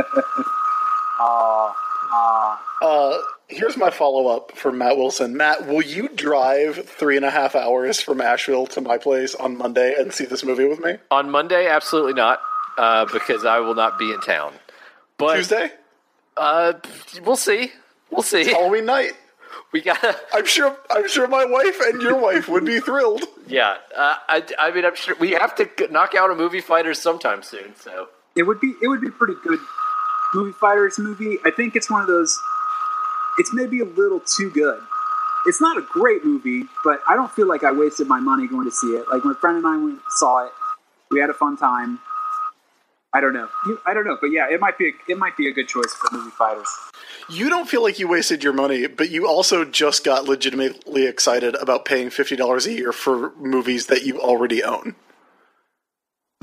Here's my follow-up for Matt Wilson. Matt, will you drive 3.5 hours from Asheville to my place on Monday and see this movie with me? On Monday, absolutely not, because I will not be in town. But Tuesday? We'll see. It's Halloween night. We gotta. I'm sure my wife and your wife would be thrilled. Yeah, I mean, I'm sure we have to knock out a Movie Fighters sometime soon. So it would be pretty good. Movie Fighters movie. I think it's one of those. It's maybe a little too good. It's not a great movie, but I don't feel like I wasted my money going to see it. Like, my friend and I went and saw it. We had a fun time. I don't know, but yeah, it might be a good choice for Movie Fighters. You don't feel like you wasted your money, but you also just got legitimately excited about paying $50 a year for movies that you already own.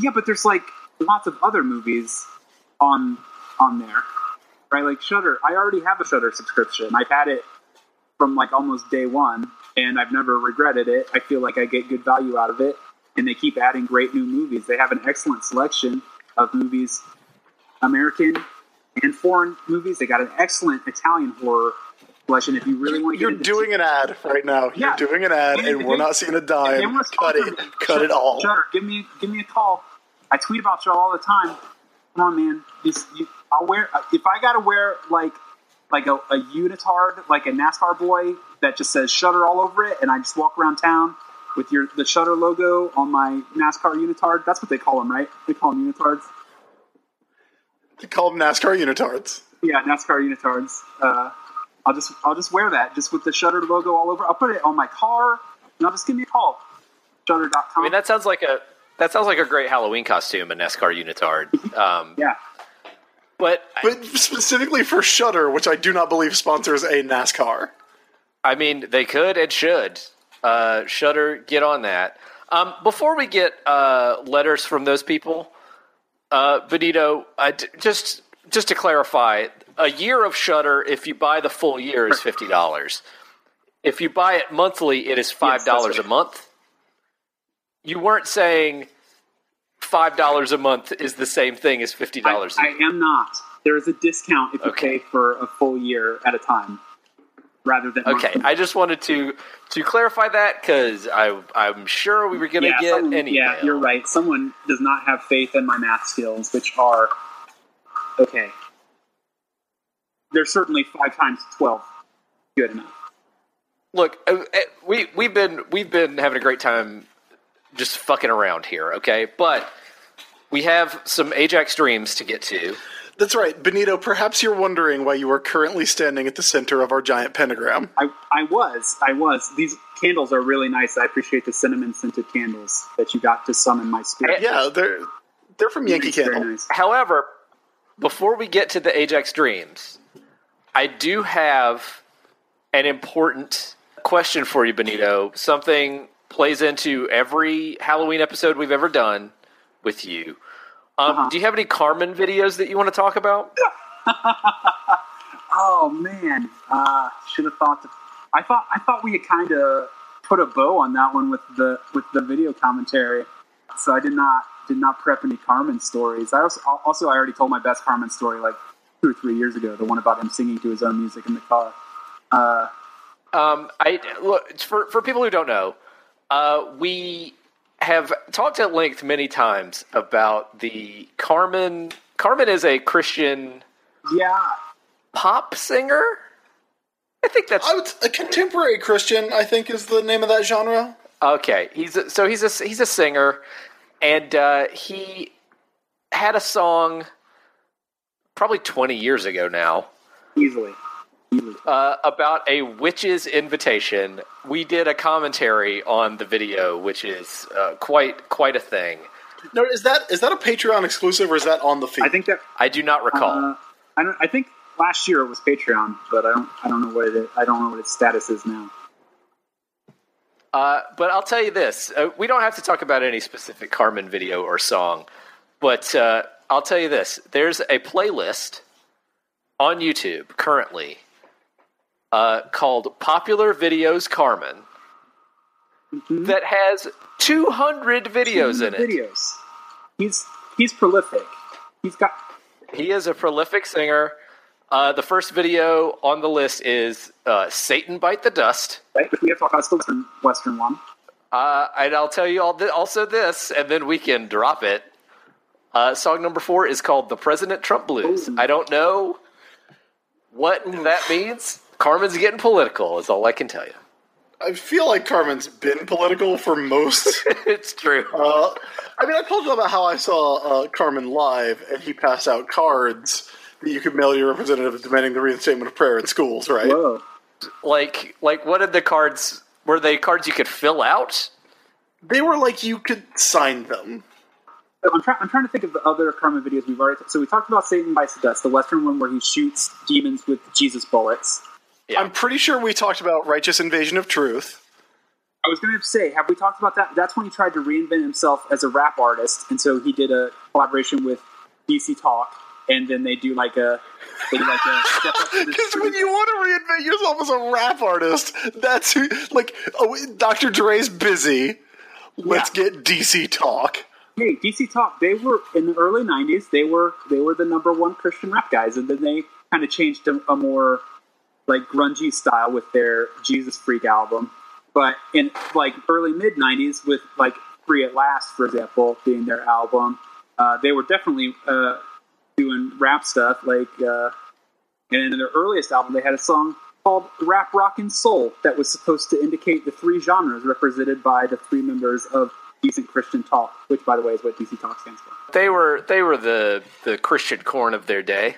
Yeah, but there's like lots of other movies on there, right? Like Shudder. I already have a Shudder subscription. I've had it from like almost day one, and I've never regretted it. I feel like I get good value out of it, and they keep adding great new movies. They have an excellent selection of movies, American and foreign movies. They got an excellent Italian horror selection. If you really want to, you're doing an ad right now. You're doing an ad, and we're not seeing a dime. Cut it. Cut it all. Shudder, give me a call. I tweet about y'all all the time. Come on, man. I'll wear if I gotta wear like a unitard, like a NASCAR boy that just says Shudder all over it, and I just walk around town with the Shudder logo on my NASCAR unitard. That's what they call them, right? They call them unitards. They call them NASCAR unitards. Yeah, NASCAR unitards. I'll just wear that just with the Shudder logo all over. I'll put it on my car, and I'll just give me a call. Shudder.com. I mean, that sounds like a great Halloween costume, a NASCAR unitard. Yeah. But specifically for Shudder, which I do not believe sponsors a NASCAR. I mean, they could and should. Shudder, get on that. Before we get letters from those people, Benito, just to clarify, a year of Shudder, if you buy the full year, is $50. If you buy it monthly, it is $5 a month. You weren't saying $5 a month is the same thing as $50. I am not. There is a discount if you pay for a full year at a time, rather than monthly. I just wanted to clarify that because I'm sure we were going to get an email. Yeah, you're right. Someone does not have faith in my math skills, which are okay. They're certainly 5 times 12 good enough. Look, we've been having a great time just fucking around here, okay? But we have some Ajax Dreams to get to. That's right. Benito, perhaps you're wondering why you are currently standing at the center of our giant pentagram. I was. These candles are really nice. I appreciate the cinnamon-scented candles that you got to summon my spirit. Yeah, they're from Yankee Candle. Nice. However, before we get to the Ajax Dreams, I do have an important question for you, Benito. Something plays into every Halloween episode we've ever done with you. Do you have any Carmen videos that you want to talk about? Oh man, should have thought. I thought we had kind of put a bow on that one with the video commentary. So I did not prep any Carmen stories. I already told my best Carmen story like 2 or 3 years ago. The one about him singing to his own music in the car. Look, for people who don't know, we have talked at length many times about the Carmen. Carmen is a Christian pop singer. I think that's a contemporary Christian, I think, is the name of that genre. Okay, he's a singer, and he had a song probably 20 years ago now. Easily. About a witch's invitation. We did a commentary on the video, which is quite a thing. No, is that a Patreon exclusive or is that on the feed? I think that I do not recall. I think last year it was Patreon, but I don't know what it is. I don't know what its status is now. But I'll tell you this: we don't have to talk about any specific Carmen video or song, but I'll tell you this: there's a playlist on YouTube currently. Called Popular Videos Carmen that has 200 videos in it. Videos. He's prolific. He is a prolific singer. The first video on the list is Satan Bite the Dust. Right, but we have to talk about the Western one. And I'll tell you also this, and then we can drop it. Song number 4 is called The President Trump Blues. Ooh. I don't know what that means. Carmen's getting political, is all I can tell you. I feel like Carmen's been political for most. It's true. I told you about how I saw Carmen live, and he passed out cards that you could mail your representative demanding the reinstatement of prayer in schools, right? Whoa. Like what did the cards... Were they cards you could fill out? They were like you could sign them. I'm trying to think of the other Carmen videos we've already... So we talked about Satan Bites the Dust, the Western one where he shoots demons with Jesus bullets. Yeah. I'm pretty sure we talked about Righteous Invasion of Truth. I was going to say, have we talked about that? That's when he tried to reinvent himself as a rap artist, and so he did a collaboration with DC Talk, and then they do like a step up to the Because street. when you want to reinvent yourself as a rap artist, that's who, like, Dr. Dre's busy. Let's get DC Talk. Hey, DC Talk, they were in the early '90s. They were the number one Christian rap guys, and then they kind of changed to a more like grungy style with their Jesus Freak album. But in like early mid '90s, with like Free at Last, for example, being their album, they were definitely doing rap stuff. Like, and in their earliest album, they had a song called Rap, Rock, and Soul that was supposed to indicate the three genres represented by the three members of Decent Christian Talk, which, by the way, is what DC Talk stands for. They were the Christian corn of their day.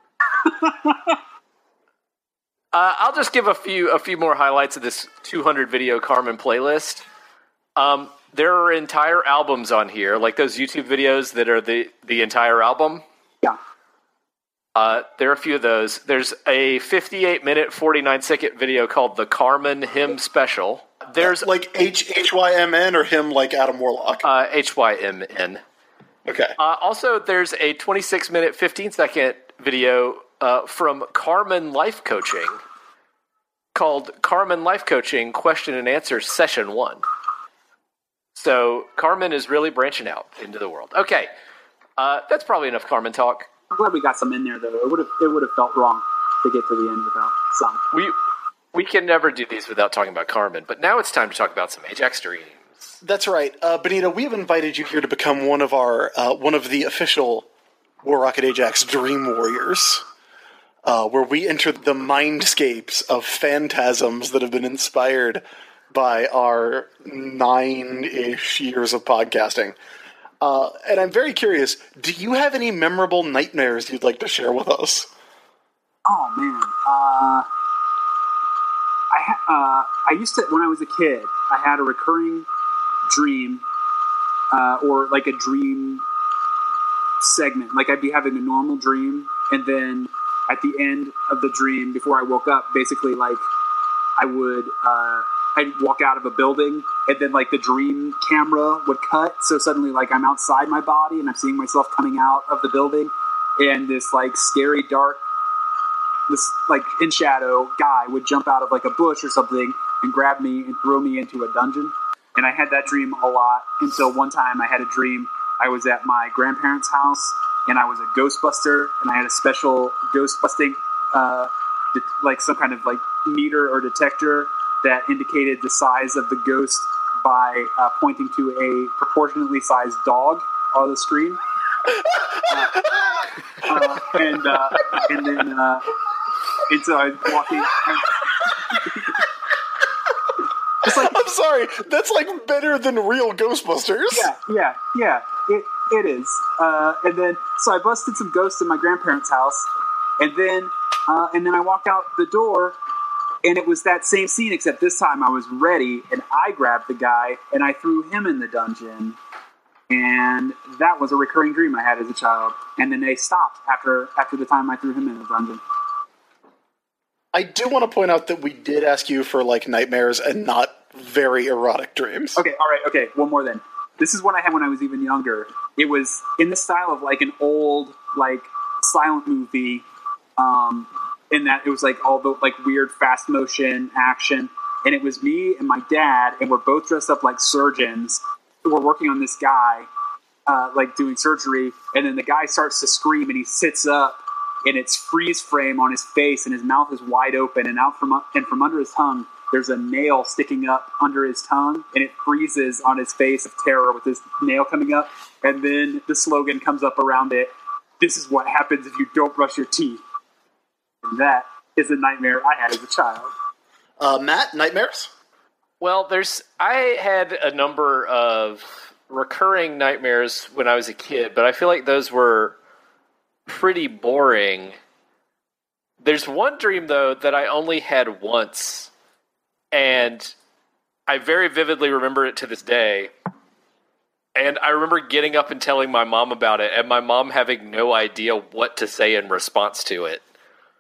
I'll just give a few more highlights of this 200 video Carmen playlist. There are entire albums on here, like those YouTube videos that are the entire album. Yeah. There are a few of those. There's a 58-minute, 49-second video called the Carmen Hymn Special. There's like HYMN or him like Adam Warlock. HYMN. Okay. Also, there's a 26-minute, 15-second video from Carmen Life Coaching called Carmen Life Coaching Question and Answer Session 1. So Carmen is really branching out into the world. Okay, that's probably enough Carmen talk. I'm glad we got some in there, though. It would have felt wrong to get to the end without some. We can never do these without talking about Carmen, but now it's time to talk about some Ajax dreams. That's right. Benito, we have invited you here to become one of the official War Rocket Ajax Dream Warriors, where we enter the mindscapes of phantasms that have been inspired by our 9-ish years of podcasting. And I'm very curious, do you have any memorable nightmares you'd like to share with us? Oh, man. I used to, when I was a kid, I had a recurring dream, or like a dream segment. Like I'd be having a normal dream, and then at the end of the dream, before I woke up, basically like I'd walk out of a building, and then like the dream camera would cut, so suddenly like I'm outside my body and I'm seeing myself coming out of the building, and this like scary dark, this like in shadow guy would jump out of like a bush or something and grab me and throw me into a dungeon. And I had that dream a lot until one time I had a dream I was at my grandparents' house and I was a Ghostbuster, and I had a special ghost busting like some kind of like meter or detector that indicated the size of the ghost by pointing to a proportionately sized dog on the screen. And so I was walking. I'm sorry, that's like better than real Ghostbusters. Yeah. It is. And then so I busted some ghosts in my grandparents' house, and then I walked out the door. And it was that same scene, except this time I was ready, and I grabbed the guy, and I threw him in the dungeon. And that was a recurring dream I had as a child. And then they stopped after the time I threw him in the dungeon. I do want to point out that we did ask you for, like, nightmares and not very erotic dreams. Okay, all right, okay, one more then. This is one I had when I was even younger. It was in the style of, like, an old, like, silent movie, in that it was like all the like weird fast motion action, and it was me and my dad, and we're both dressed up like surgeons. We're working on this guy, like doing surgery, and then the guy starts to scream, and he sits up, and it's freeze frame on his face, and his mouth is wide open, and from under his tongue there's a nail sticking up under his tongue, and it freezes on his face of terror with this nail coming up, and then the slogan comes up around it: "This is what happens if you don't brush your teeth." And that is a nightmare I had as a child. Matt, nightmares? Well, I had a number of recurring nightmares when I was a kid, but I feel like those were pretty boring. There's one dream, though, that I only had once, and I very vividly remember it to this day. And I remember getting up and telling my mom about it, and my mom having no idea what to say in response to it.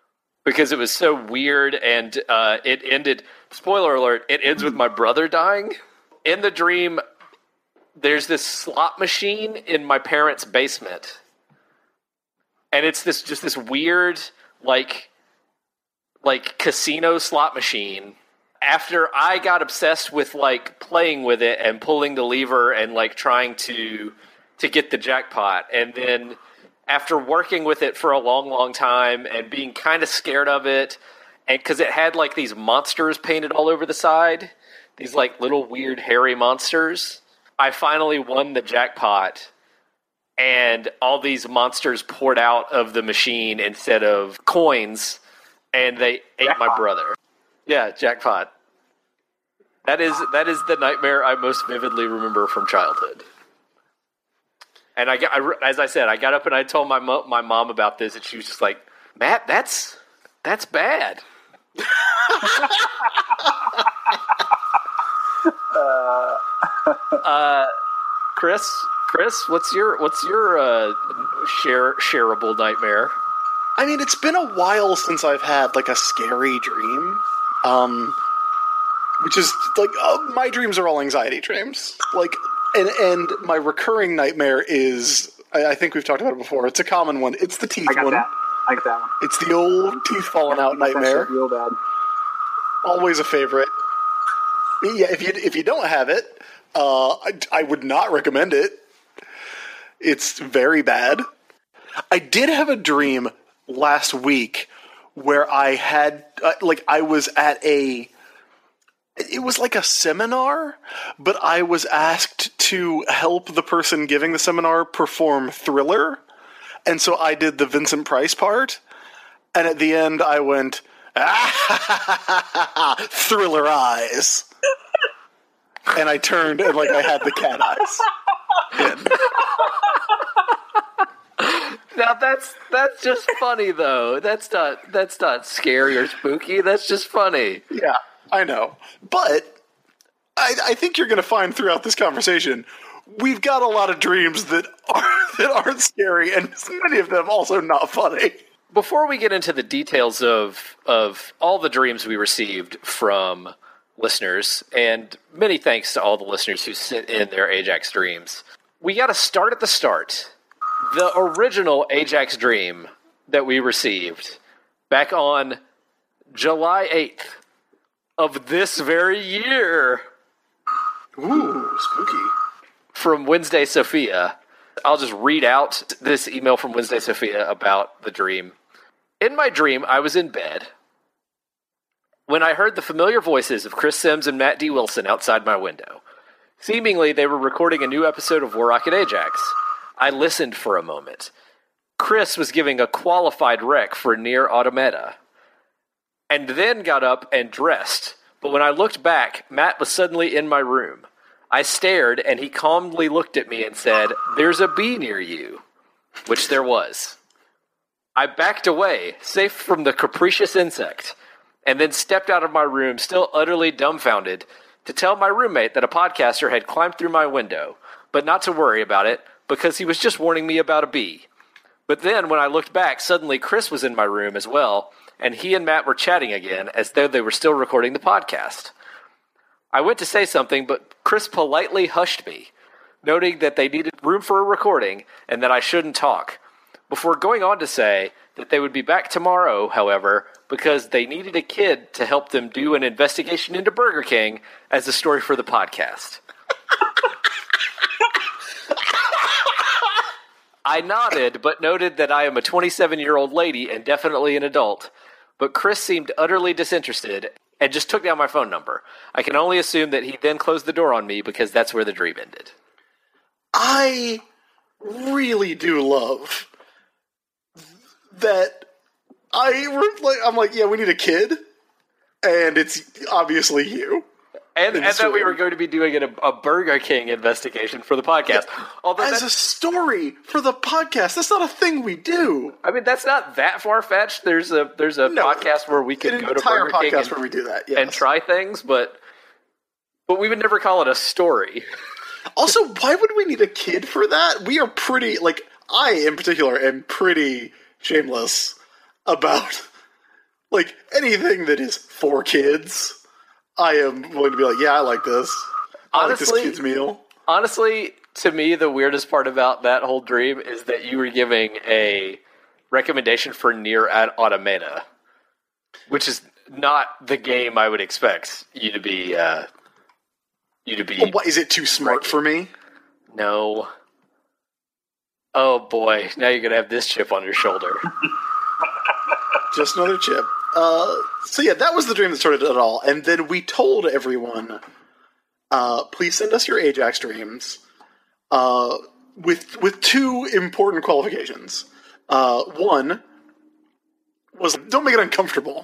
because it was so weird, and it ended, spoiler alert, it ends with my brother dying. In the dream, there's this slot machine in my parents' basement. And it's this weird, like casino slot machine. After I got obsessed with like playing with it and pulling the lever and like trying to get the jackpot, and then after working with it for a long, long time and being kind of scared of it, and because it had like these monsters painted all over the side, these like little weird hairy monsters, I finally won the jackpot. And all these monsters poured out of the machine instead of coins, and they ate my brother. Yeah, jackpot. That is the nightmare I most vividly remember from childhood. And as I said, I got up and I told my mom about this, and she was just like, "Matt, that's bad." Chris, what's your shareable nightmare? I mean, it's been a while since I've had like a scary dream, which is like my dreams are all anxiety dreams. Like, and my recurring nightmare is I think we've talked about it before. It's a common one. It's the teeth one. I got that one. It's the old teeth falling out nightmare. That's real bad. Always a favorite. Yeah, if you don't have it, I would not recommend it. It's very bad. I did have a dream last week where I had, I was at it was like a seminar, but I was asked to help the person giving the seminar perform Thriller. And so I did the Vincent Price part. And at the end I went, Thriller eyes. And I turned and I had the cat eyes. Now that's just funny though. That's not scary or spooky. That's just funny. Yeah, I know. But I think you're going to find throughout this conversation we've got a lot of dreams that aren't scary, and many of them also not funny. Before we get into the details of all the dreams we received from listeners, and many thanks to all the listeners who sent in their Ajax dreams, we got to start at the start. The original Ajax dream that we received back on July 8th of this very year. Ooh, spooky. From Wednesday Sophia. I'll just read out this email from Wednesday Sophia about the dream. In my dream, I was in bed when I heard the familiar voices of Chris Sims and Matt D. Wilson outside my window. Seemingly, they were recording a new episode of War Rocket Ajax. I listened for a moment. Chris was giving a qualified rec for Nier Automata, and then got up and dressed. But when I looked back, Matt was suddenly in my room. I stared, and he calmly looked at me and said, "There's a bee near you," which there was. I backed away, safe from the capricious insect, and then stepped out of my room, still utterly dumbfounded, to tell my roommate that a podcaster had climbed through my window, but not to worry about it, because he was just warning me about a bee. But then, when I looked back, suddenly Chris was in my room as well, and he and Matt were chatting again, as though they were still recording the podcast. I went to say something, but Chris politely hushed me, noting that they needed room for a recording, and that I shouldn't talk, before going on to say that they would be back tomorrow, however, because they needed a kid to help them do an investigation into Burger King as a story for the podcast. I nodded, but noted that I am a 27-year-old lady and definitely an adult. But Chris seemed utterly disinterested and just took down my phone number. I can only assume that he then closed the door on me because that's where the dream ended. I really do love that I'm like, yeah, we need a kid, and it's obviously you. And that we were going to be doing a Burger King investigation for the podcast. Although as a story for the podcast, that's not a thing we do. I mean, that's not that far-fetched. There's a podcast where we could go to Burger King where we do that, yes. And try things, but we would never call it a story. Also, why would we need a kid for that? We are pretty, I in particular am pretty shameless about Like, anything that is for kids, I am going to be like, yeah, I like this. I like Honestly- this kid's meal. Honestly, to me, the weirdest part about that whole dream is that you were giving a recommendation for Nier Automata, which is not the game I would expect you to be. Well, what, is it too smart for me? No. Oh boy! Now you're gonna have this chip on your shoulder. Just another chip. So yeah, that was the dream that started it all. And then we told everyone, please send us your Ajax dreams with two important qualifications. One was don't make it uncomfortable.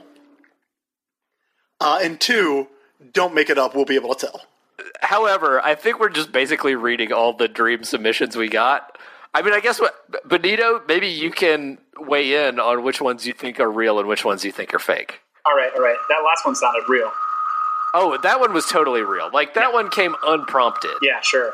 And two, don't make it up. We'll be able to tell. However, I think we're just basically reading all the dream submissions we got. I mean, I guess Benito, maybe you can weigh in on which ones you think are real and which ones you think are fake. All right. That last one sounded real. Oh, that one was totally real. Like, that one came unprompted. Yeah, sure.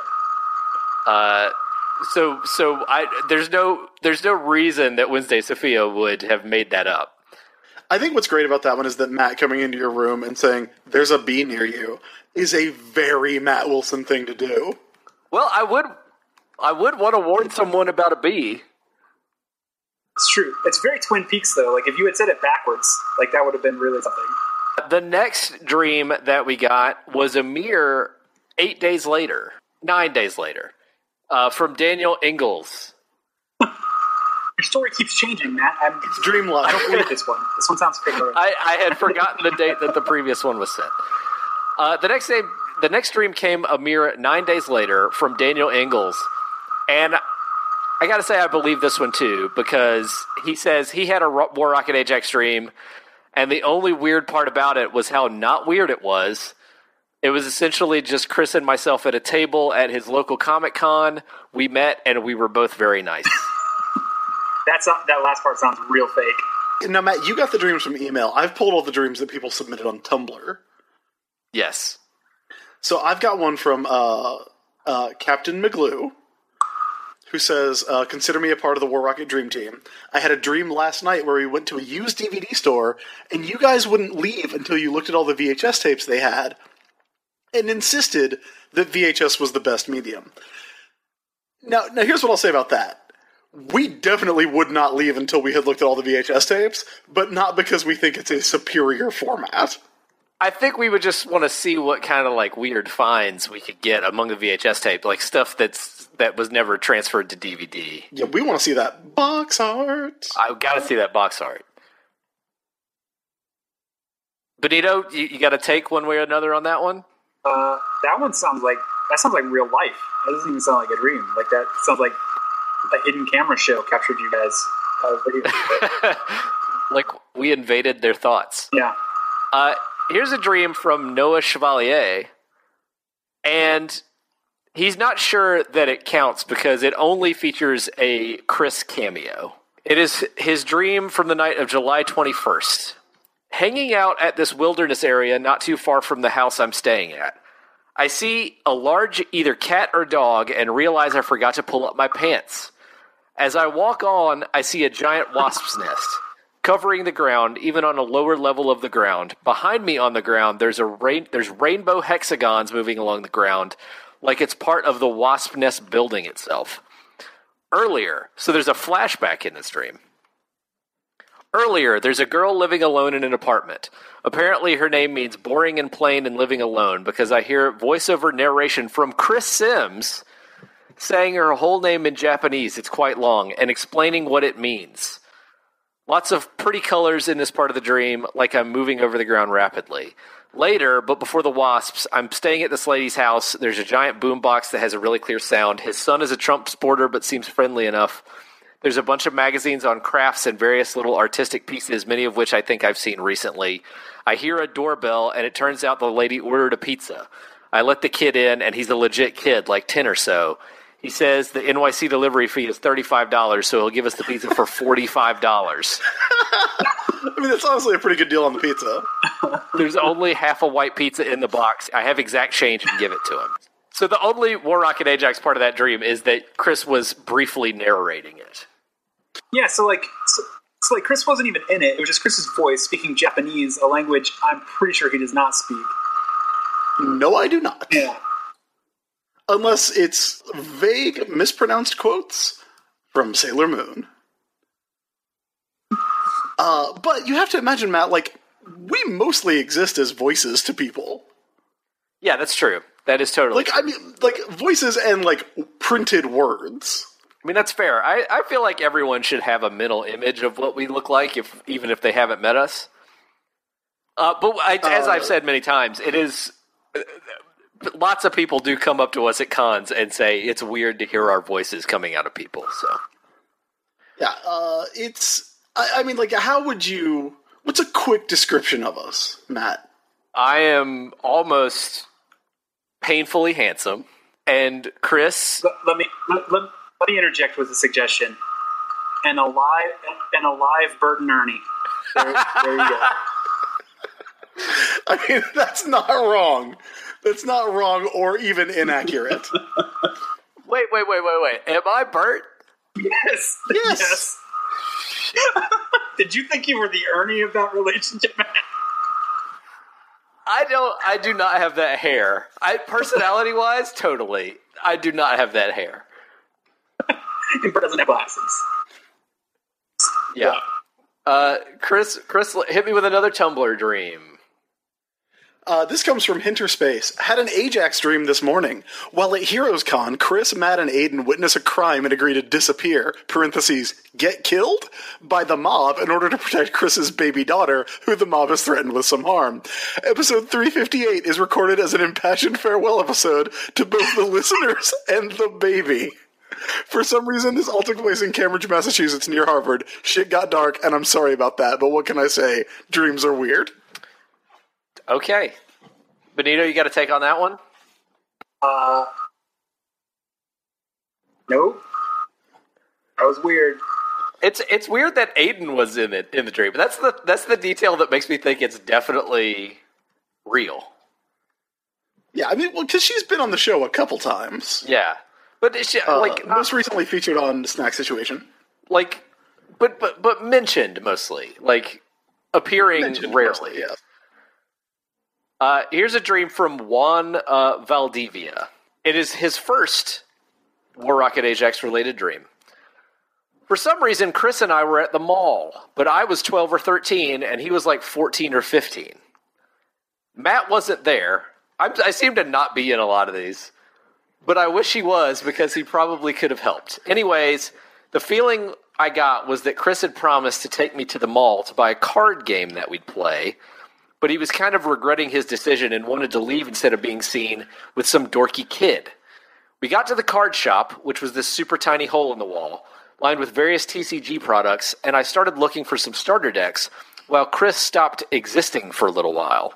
There's no reason that Wednesday Sophia would have made that up. I think what's great about that one is that Matt coming into your room and saying, there's a bee near you, is a very Matt Wilson thing to do. Well, I would want to warn someone about a bee. It's true. It's very Twin Peaks, though. Like, if you had said it backwards, like, that would have been really something. The next dream that we got was a mere 9 days later, from Daniel Ingalls. Your story keeps changing, Matt. It's dream life. I don't believe this one. This one sounds fake. I had forgotten the date that the previous one was sent. The next dream came a mere 9 days later from Daniel Ingalls. And I got to say I believe this one too, because he says he had a War Rocket Ajax dream, and the only weird part about it was how not weird it was. It was essentially just Chris and myself at a table at his local Comic-Con. We met, and we were both very nice. That last part sounds real fake. Now, Matt, you got the dreams from email. I've pulled all the dreams that people submitted on Tumblr. Yes. So I've got one from Captain McGlue, who says, consider me a part of the War Rocket Dream Team. I had a dream last night where we went to a used DVD store, and you guys wouldn't leave until you looked at all the VHS tapes they had, and insisted that VHS was the best medium. Now here's what I'll say about that. We definitely would not leave until we had looked at all the VHS tapes, but not because we think it's a superior format. I think we would just want to see what kind of like weird finds we could get among the VHS tape, like stuff that was never transferred to DVD. Yeah, we want to see that box art. I've got to see that box art. Benito, you got to take one way or another on that one? That sounds like real life. That doesn't even sound like a dream. Like, that sounds like a hidden camera show captured you guys video. Like we invaded their thoughts. Yeah. Here's a dream from Noah Chevalier, and he's not sure that it counts because it only features a Chris cameo. It is his dream from the night of July 21st. Hanging out at this wilderness area not too far from the house I'm staying at, I see a large either cat or dog and realize I forgot to pull up my pants. As I walk on, I see a giant wasp's nest covering the ground, even on a lower level of the ground. Behind me on the ground, there's rainbow hexagons moving along the ground, like it's part of the wasp nest building itself. Earlier, so there's a flashback in this dream. Earlier, there's a girl living alone in an apartment. Apparently her name means boring and plain and living alone, because I hear voiceover narration from Chris Sims saying her whole name in Japanese, it's quite long, and explaining what it means. Lots of pretty colors in this part of the dream, like I'm moving over the ground rapidly. Later, but before the wasps, I'm staying at this lady's house. There's a giant boombox that has a really clear sound. His son is a Trump supporter, but seems friendly enough. There's a bunch of magazines on crafts and various little artistic pieces, many of which I think I've seen recently. I hear a doorbell, and it turns out the lady ordered a pizza. I let the kid in, and he's a legit kid, like 10 or so. He says the NYC delivery fee is $35, so he'll give us the pizza for $45. I mean, that's honestly a pretty good deal on the pizza. There's only half a white pizza in the box. I have exact change and give it to him. So the only War Rocket Ajax part of that dream is that Chris was briefly narrating it. Yeah, so So, like, Chris wasn't even in it. It was just Chris's voice speaking Japanese, a language I'm pretty sure he does not speak. No, I do not. Yeah. Unless it's vague, mispronounced quotes from Sailor Moon. But you have to imagine, Matt, like, we mostly exist as voices to people. Yeah, that's true. That is totally Like, true. I mean, like, voices and, like, printed words. I mean, that's fair. I feel like everyone should have a mental image of what we look like, even if they haven't met us. As I've said many times, it is... lots of people do come up to us at cons and say it's weird to hear our voices coming out of people, so... Yeah, it's... I mean, like, how would you... What's a quick description of us, Matt? I am almost painfully handsome, and Chris... Let me interject with a suggestion. An alive Bert and Ernie. There you go. I mean, that's not wrong. That's not wrong or even inaccurate. Wait. Am I Bert? Yes. Yes. Did you think you were the Ernie of that relationship, man? I do not have that hair. Personality-wise, totally. I do not have that hair. And Bert doesn't have glasses. Yeah. Chris, hit me with another Tumblr dream. This comes from Hinterspace. Had an Ajax dream this morning. While at Heroes Con, Chris, Matt, and Aiden witness a crime and agree to disappear, parentheses, get killed, by the mob in order to protect Chris's baby daughter, who the mob has threatened with some harm. Episode 358 is recorded as an impassioned farewell episode to both the listeners and the baby. For some reason, this all took place in Cambridge, Massachusetts, near Harvard. Shit got dark, and I'm sorry about that, but what can I say? Dreams are weird. Okay. Benito, you got to take on that one? Nope. That was weird. It's weird that Aiden was in the dream. That's the detail that makes me think it's definitely real. Yeah, I mean, well, because she's been on the show a couple times. Yeah. But she, most recently featured on Snack Situation. Like, but mentioned mostly, like appearing Mentioned rarely. mostly, yeah. Here's a dream from Juan Valdivia. It is his first War Rocket Ajax related dream. For some reason, Chris and I were at the mall, but I was 12 or 13, and he was like 14 or 15. Matt wasn't there. I seem to not be in a lot of these. But I wish he was, because he probably could have helped. Anyways, the feeling I got was that Chris had promised to take me to the mall to buy a card game that we'd play, but he was kind of regretting his decision and wanted to leave instead of being seen with some dorky kid. We got to the card shop, which was this super tiny hole in the wall, lined with various TCG products, and I started looking for some starter decks, while Chris stopped existing for a little while.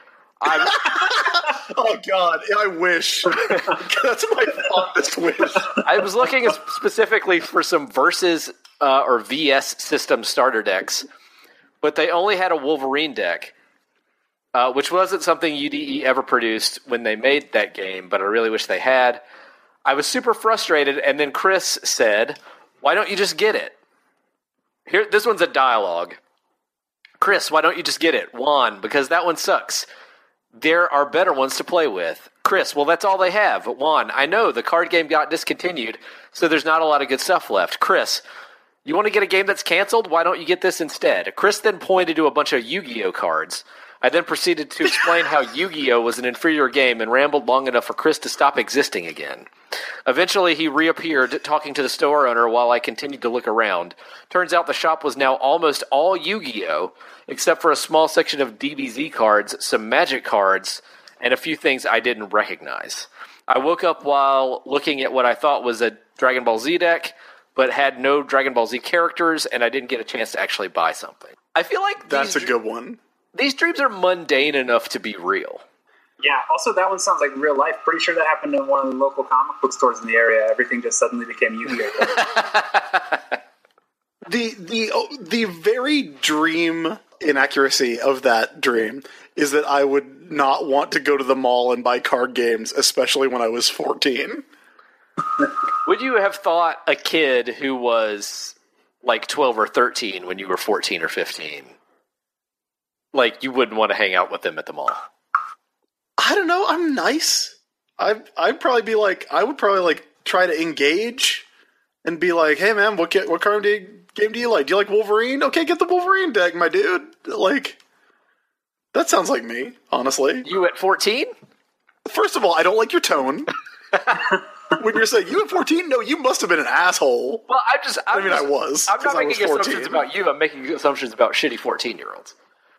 Oh, God, I wish. That's my fondest wish. I was looking specifically for some Versus or VS system starter decks, but they only had a Wolverine deck, which wasn't something UDE ever produced when they made that game, but I really wish they had. I was super frustrated, and then Chris said, "Why don't you just get it?" Here, this one's a dialogue. Chris, why don't you just get it? Juan, because that one sucks. There are better ones to play with. Chris, well, that's all they have. Juan, I know, the card game got discontinued, so there's not a lot of good stuff left. Chris, you want to get a game that's canceled? Why don't you get this instead? Chris then pointed to a bunch of Yu-Gi-Oh cards. I then proceeded to explain how Yu-Gi-Oh was an inferior game and rambled long enough for Chris to stop existing again. Eventually, he reappeared, talking to the store owner while I continued to look around. Turns out the shop was now almost all Yu-Gi-Oh, except for a small section of DBZ cards, some Magic cards, and a few things I didn't recognize. I woke up while looking at what I thought was a Dragon Ball Z deck, but had no Dragon Ball Z characters, and I didn't get a chance to actually buy something. I feel like That's a good one. These dreams are mundane enough to be real. Yeah, also that one sounds like real life. Pretty sure that happened in one of the local comic book stores in the area. Everything just suddenly became Yu-Gi-Oh! The very dream inaccuracy of that dream is that I would not want to go to the mall and buy card games, especially when I was 14. Would you have thought a kid who was like 12 or 13 when you were 14 or 15, like you wouldn't want to hang out with them at the mall. I don't know. I'm nice. I'd probably be like, I would probably like try to engage and be like, hey man, what kind of game do you like? Do you like Wolverine? Okay, get the Wolverine deck, my dude. Like, that sounds like me, honestly. You at 14? First of all, I don't like your tone. When you're saying you at 14, no, you must have been an asshole. Well, I was. I'm not making 14. assumptions about you. I'm making assumptions about shitty 14-year-olds.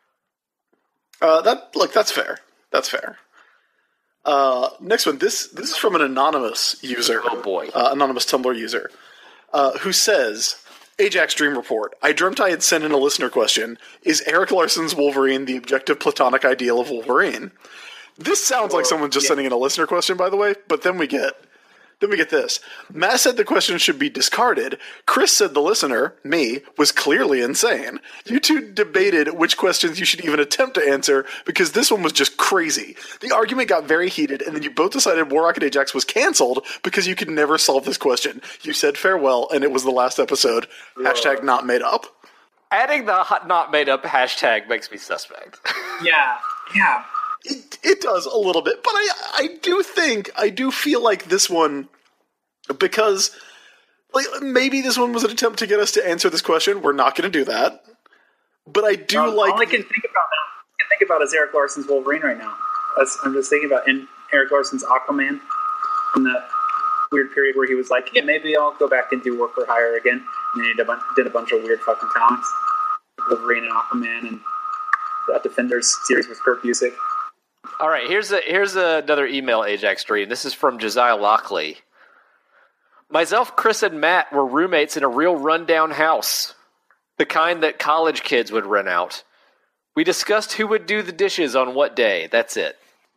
That's fair. That's fair. Next one. This is from an anonymous user. Oh boy. Anonymous Tumblr user, who says, Ajax Dream Report. I dreamt I had sent in a listener question. Is Eric Larson's Wolverine the objective platonic ideal of Wolverine? This sounds like someone just sending in a listener question, by the way, but then we get this. Matt said the question should be discarded. Chris said the listener, me, was clearly insane. You two debated which questions you should even attempt to answer because this one was just crazy. The argument got very heated, and then you both decided War Rocket Ajax was canceled because you could never solve this question. You said farewell, and it was the last episode. # not made up. Adding the not made up hashtag makes me suspect. Yeah. It does a little bit, but I do feel like this one, because like maybe this one was an attempt to get us to answer this question. We're not going to do that, but I do like. All I can think about is Eric Larson's Wolverine right now. I'm just thinking about Eric Larson's Aquaman in the weird period where he was like, yeah, maybe I'll go back and do work for hire again, and then he did a bunch of weird fucking comics, Wolverine and Aquaman, and that Defenders series with Kurt Busiek. All right, here's another email, Ajax Dream. This is from Josiah Lockley. Myself, Chris, and Matt were roommates in a real rundown house, the kind that college kids would rent out. We discussed who would do the dishes on what day. That's it.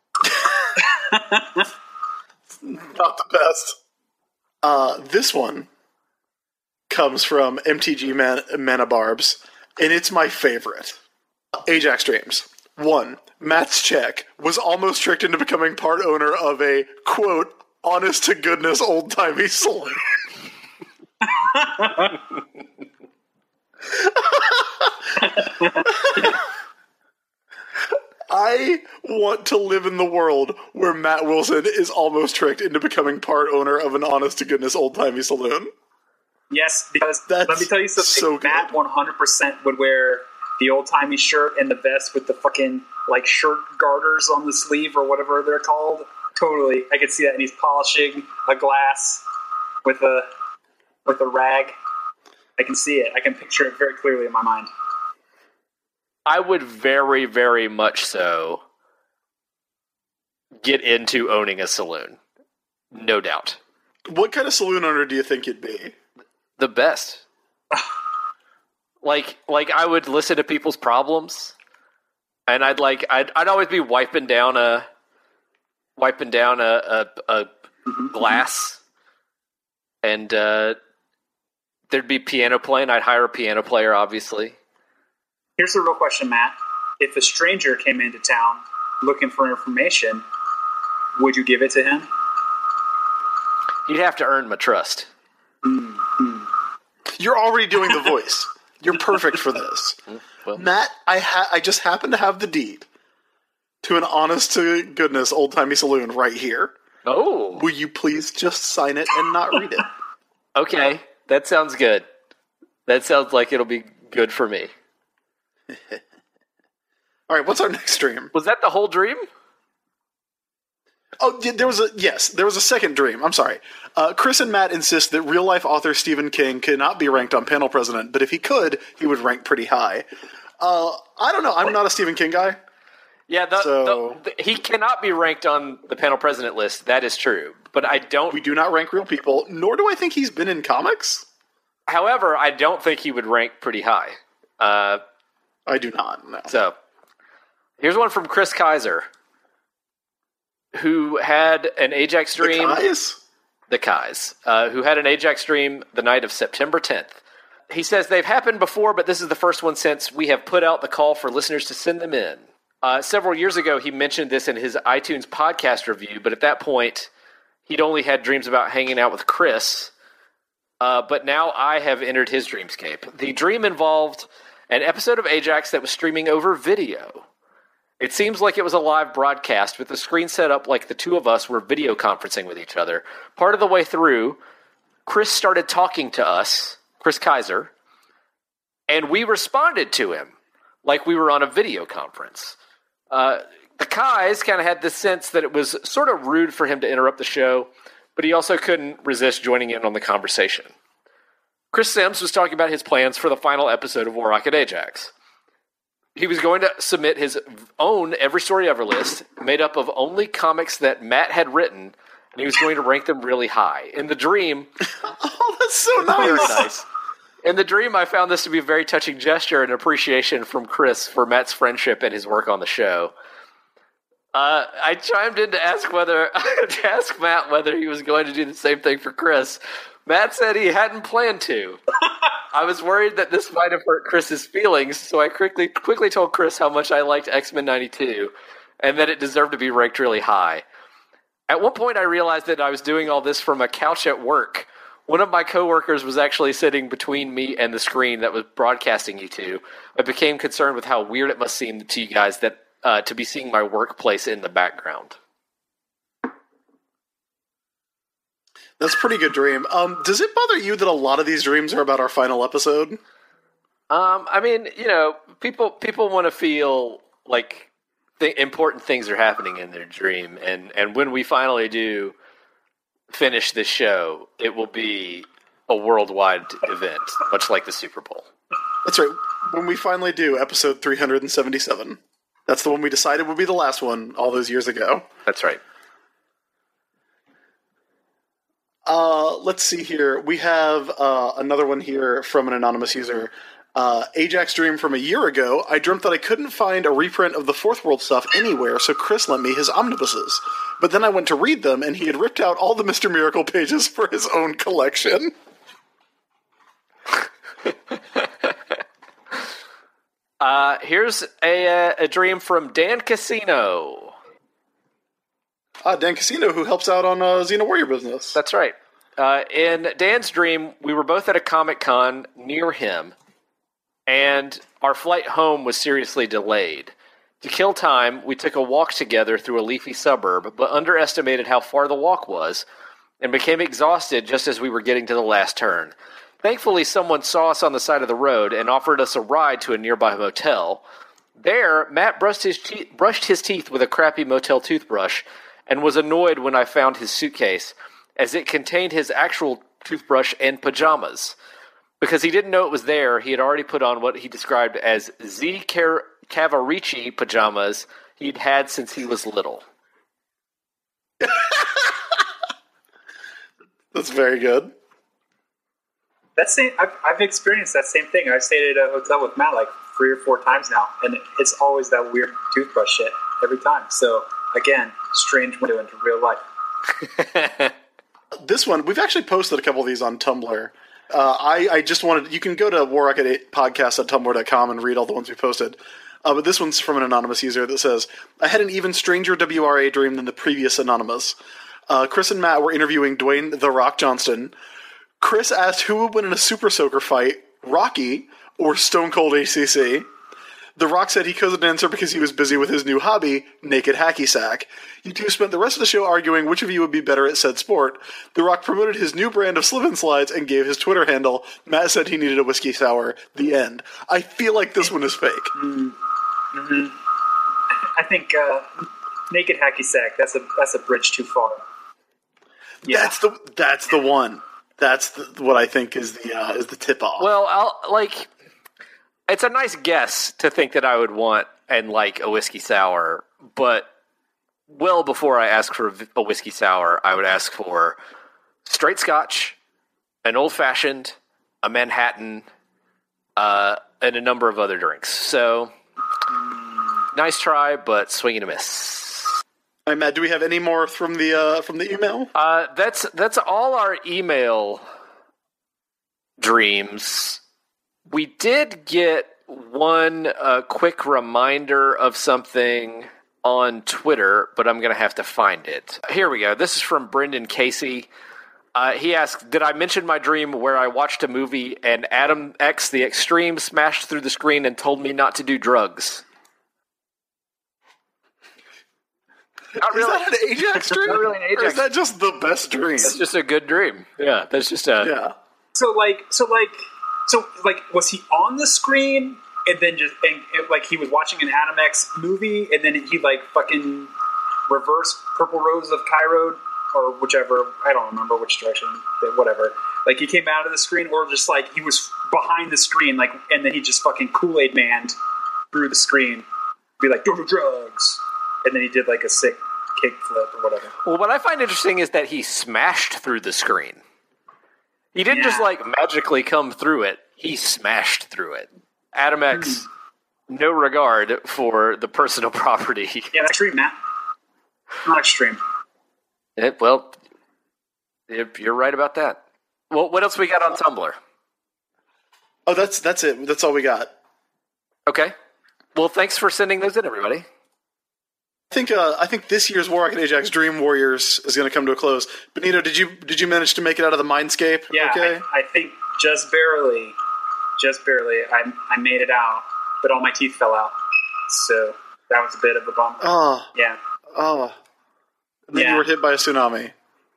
Not the best. This one comes from MTG Manabarbs, and it's my favorite. Ajax Dreams. 1. Matt's check was almost tricked into becoming part owner of a, quote, honest-to-goodness old-timey saloon. I want to live in the world where Matt Wilson is almost tricked into becoming part owner of an honest-to-goodness old-timey saloon. Yes, because let me tell you something. So Matt 100% would wear the old-timey shirt and the vest with the fucking, like, shirt garters on the sleeve or whatever they're called. Totally. I could see that. And he's polishing a glass with a rag. I can see it. I can picture it very clearly in my mind. I would very, very much so get into owning a saloon. No doubt. What kind of saloon owner do you think you'd be? The best. Like I would listen to people's problems, and I'd always be wiping down a glass, and there'd be piano playing. I'd hire a piano player, obviously. Here's the real question, Matt. If a stranger came into town looking for information, would you give it to him? You'd have to earn my trust. Mm-hmm. You're already doing the voice. You're perfect for this. Well, Matt, I just happen to have the deed to an honest-to-goodness old-timey saloon right here. Oh. Will you please just sign it and not read it? Okay, that sounds good. That sounds like it'll be good for me. All right, what's our next dream? Was that the whole dream? Oh, there was a second dream. I'm sorry. Chris and Matt insist that real-life author Stephen King cannot be ranked on Panel President, but if he could, he would rank pretty high. I don't know. I'm not a Stephen King guy. Yeah, he cannot be ranked on the Panel President list. That is true. But we do not rank real people, nor do I think he's been in comics. However, I don't think he would rank pretty high. I do not, no. So, here's one from Chris Kaiser, who had an Ajax dream. The Kais, who had an Ajax dream the night of September 10th. He says they've happened before, but this is the first one since we have put out the call for listeners to send them in. Several years ago, he mentioned this in his iTunes podcast review, but at that point, he'd only had dreams about hanging out with Chris. but now I have entered his dreamscape. The dream involved an episode of Ajax that was streaming over video. It seems like it was a live broadcast with the screen set up like the two of us were video conferencing with each other. Part of the way through, Chris started talking to us, Chris Kaiser, and we responded to him like we were on a video conference. The Kais kind of had this sense that it was sort of rude for him to interrupt the show, but he also couldn't resist joining in on the conversation. Chris Sims was talking about his plans for the final episode of War Rocket Ajax. He was going to submit his own Every Story Ever list, made up of only comics that Matt had written, and he was going to rank them really high. In the dream... Oh, that's so nice. Very nice. In the dream, I found this to be a very touching gesture and appreciation from Chris for Matt's friendship and his work on the show. I chimed in to ask Matt whether he was going to do the same thing for Chris. Matt said he hadn't planned to. I was worried that this might have hurt Chris's feelings, so I quickly told Chris how much I liked X-Men 92 and that it deserved to be ranked really high. At one point, I realized that I was doing all this from a couch at work. One of my coworkers was actually sitting between me and the screen that was broadcasting you two. I became concerned with how weird it must seem to you guys that to be seeing my workplace in the background. That's a pretty good dream. Does it bother you that a lot of these dreams are about our final episode? I mean, people want to feel like important things are happening in their dream, and when we finally do finish this show, it will be a worldwide event, much like the Super Bowl. That's right. When we finally do episode 377. That's the one we decided would be the last one all those years ago. That's right. Let's see here. We have another one here from an anonymous user. Ajax dream from a year ago. I dreamt that I couldn't find a reprint of the Fourth World stuff anywhere, so Chris lent me his omnibuses. But then I went to read them, and he had ripped out all the Mr. Miracle pages for his own collection. Here's a dream from Dan Casino. Dan Casino, who helps out on Xena Warrior Business. That's right. In Dan's dream, we were both at a Comic-Con near him, and our flight home was seriously delayed. To kill time, we took a walk together through a leafy suburb, but underestimated how far the walk was, and became exhausted just as we were getting to the last turn. Thankfully, someone saw us on the side of the road and offered us a ride to a nearby motel. There, Matt brushed his teeth with a crappy motel toothbrush, and was annoyed when I found his suitcase, as it contained his actual toothbrush and pajamas. Because he didn't know it was there, he had already put on what he described as Z. Cavarici pajamas he'd had since he was little. That's very good. I've experienced that same thing. I've stayed at a hotel with Matt like 3 or 4 times now, and it's always that weird toothbrush shit every time. So, again, strange window into real life. This one, we've actually posted a couple of these on Tumblr. I just wanted, you can go to warrocket8podcast.tumblr.com and read all the ones we posted. But this one's from an anonymous user that says, I had an even stranger WRA dream than the previous anonymous. Chris and Matt were interviewing Dwayne "The Rock" Johnston. Chris asked who would win in a Super Soaker fight, Rocky or Stone Cold ACC. The Rock said he couldn't answer because he was busy with his new hobby, naked hacky sack. You two spent the rest of the show arguing which of you would be better at said sport. The Rock promoted his new brand of slip and slides and gave his Twitter handle. Matt said he needed a whiskey sour. The end. I feel like this one is fake. Mm-hmm. I think naked hacky sack. That's a bridge too far. Yeah. That's the one. That's what I think is the tip off. Well, it's a nice guess to think that I would want and like a whiskey sour, but well before I ask for a whiskey sour, I would ask for straight scotch, an old-fashioned, a Manhattan, and a number of other drinks. So, nice try, but swing and a miss. All right, Matt, do we have any more from the email? That's all our email dreams. We did get one quick reminder of something on Twitter, but I'm going to have to find it. Here we go. This is from Brendan Casey. He asked, did I mention my dream where I watched a movie and Adam X the Extreme smashed through the screen and told me not to do drugs? Not really. Is that an Ajax dream? Not really an Ajax. Or is that just the best dream? That's just a good dream. Yeah, that's just a... Yeah. So was he on the screen and then like he was watching an Adam X movie and then he like fucking reversed Purple Rose of Cairo or whichever, I don't remember which direction, whatever. Like he came out of the screen or just like he was behind the screen like and then he just fucking Kool-Aid manned through the screen, be like, "Don't do drugs," and then he did like a sick kick flip or whatever. Well, what I find interesting is that he smashed through the screen. He didn't just, like, magically come through it. He smashed through it. Adam X, no regard for the personal property. Yeah, that's extreme, Matt. Not extreme. You're right about that. Well, what else we got on Tumblr? Oh, that's it. That's all we got. Okay. Well, thanks for sending those in, everybody. I think this year's Warrock and Ajax Dream Warriors is going to come to a close. Benito, did you manage to make it out of the Mindscape? Yeah, okay? I think just barely. I made it out, but all my teeth fell out. So that was a bit of a bummer. Oh. Yeah. Oh. And then you were hit by a tsunami.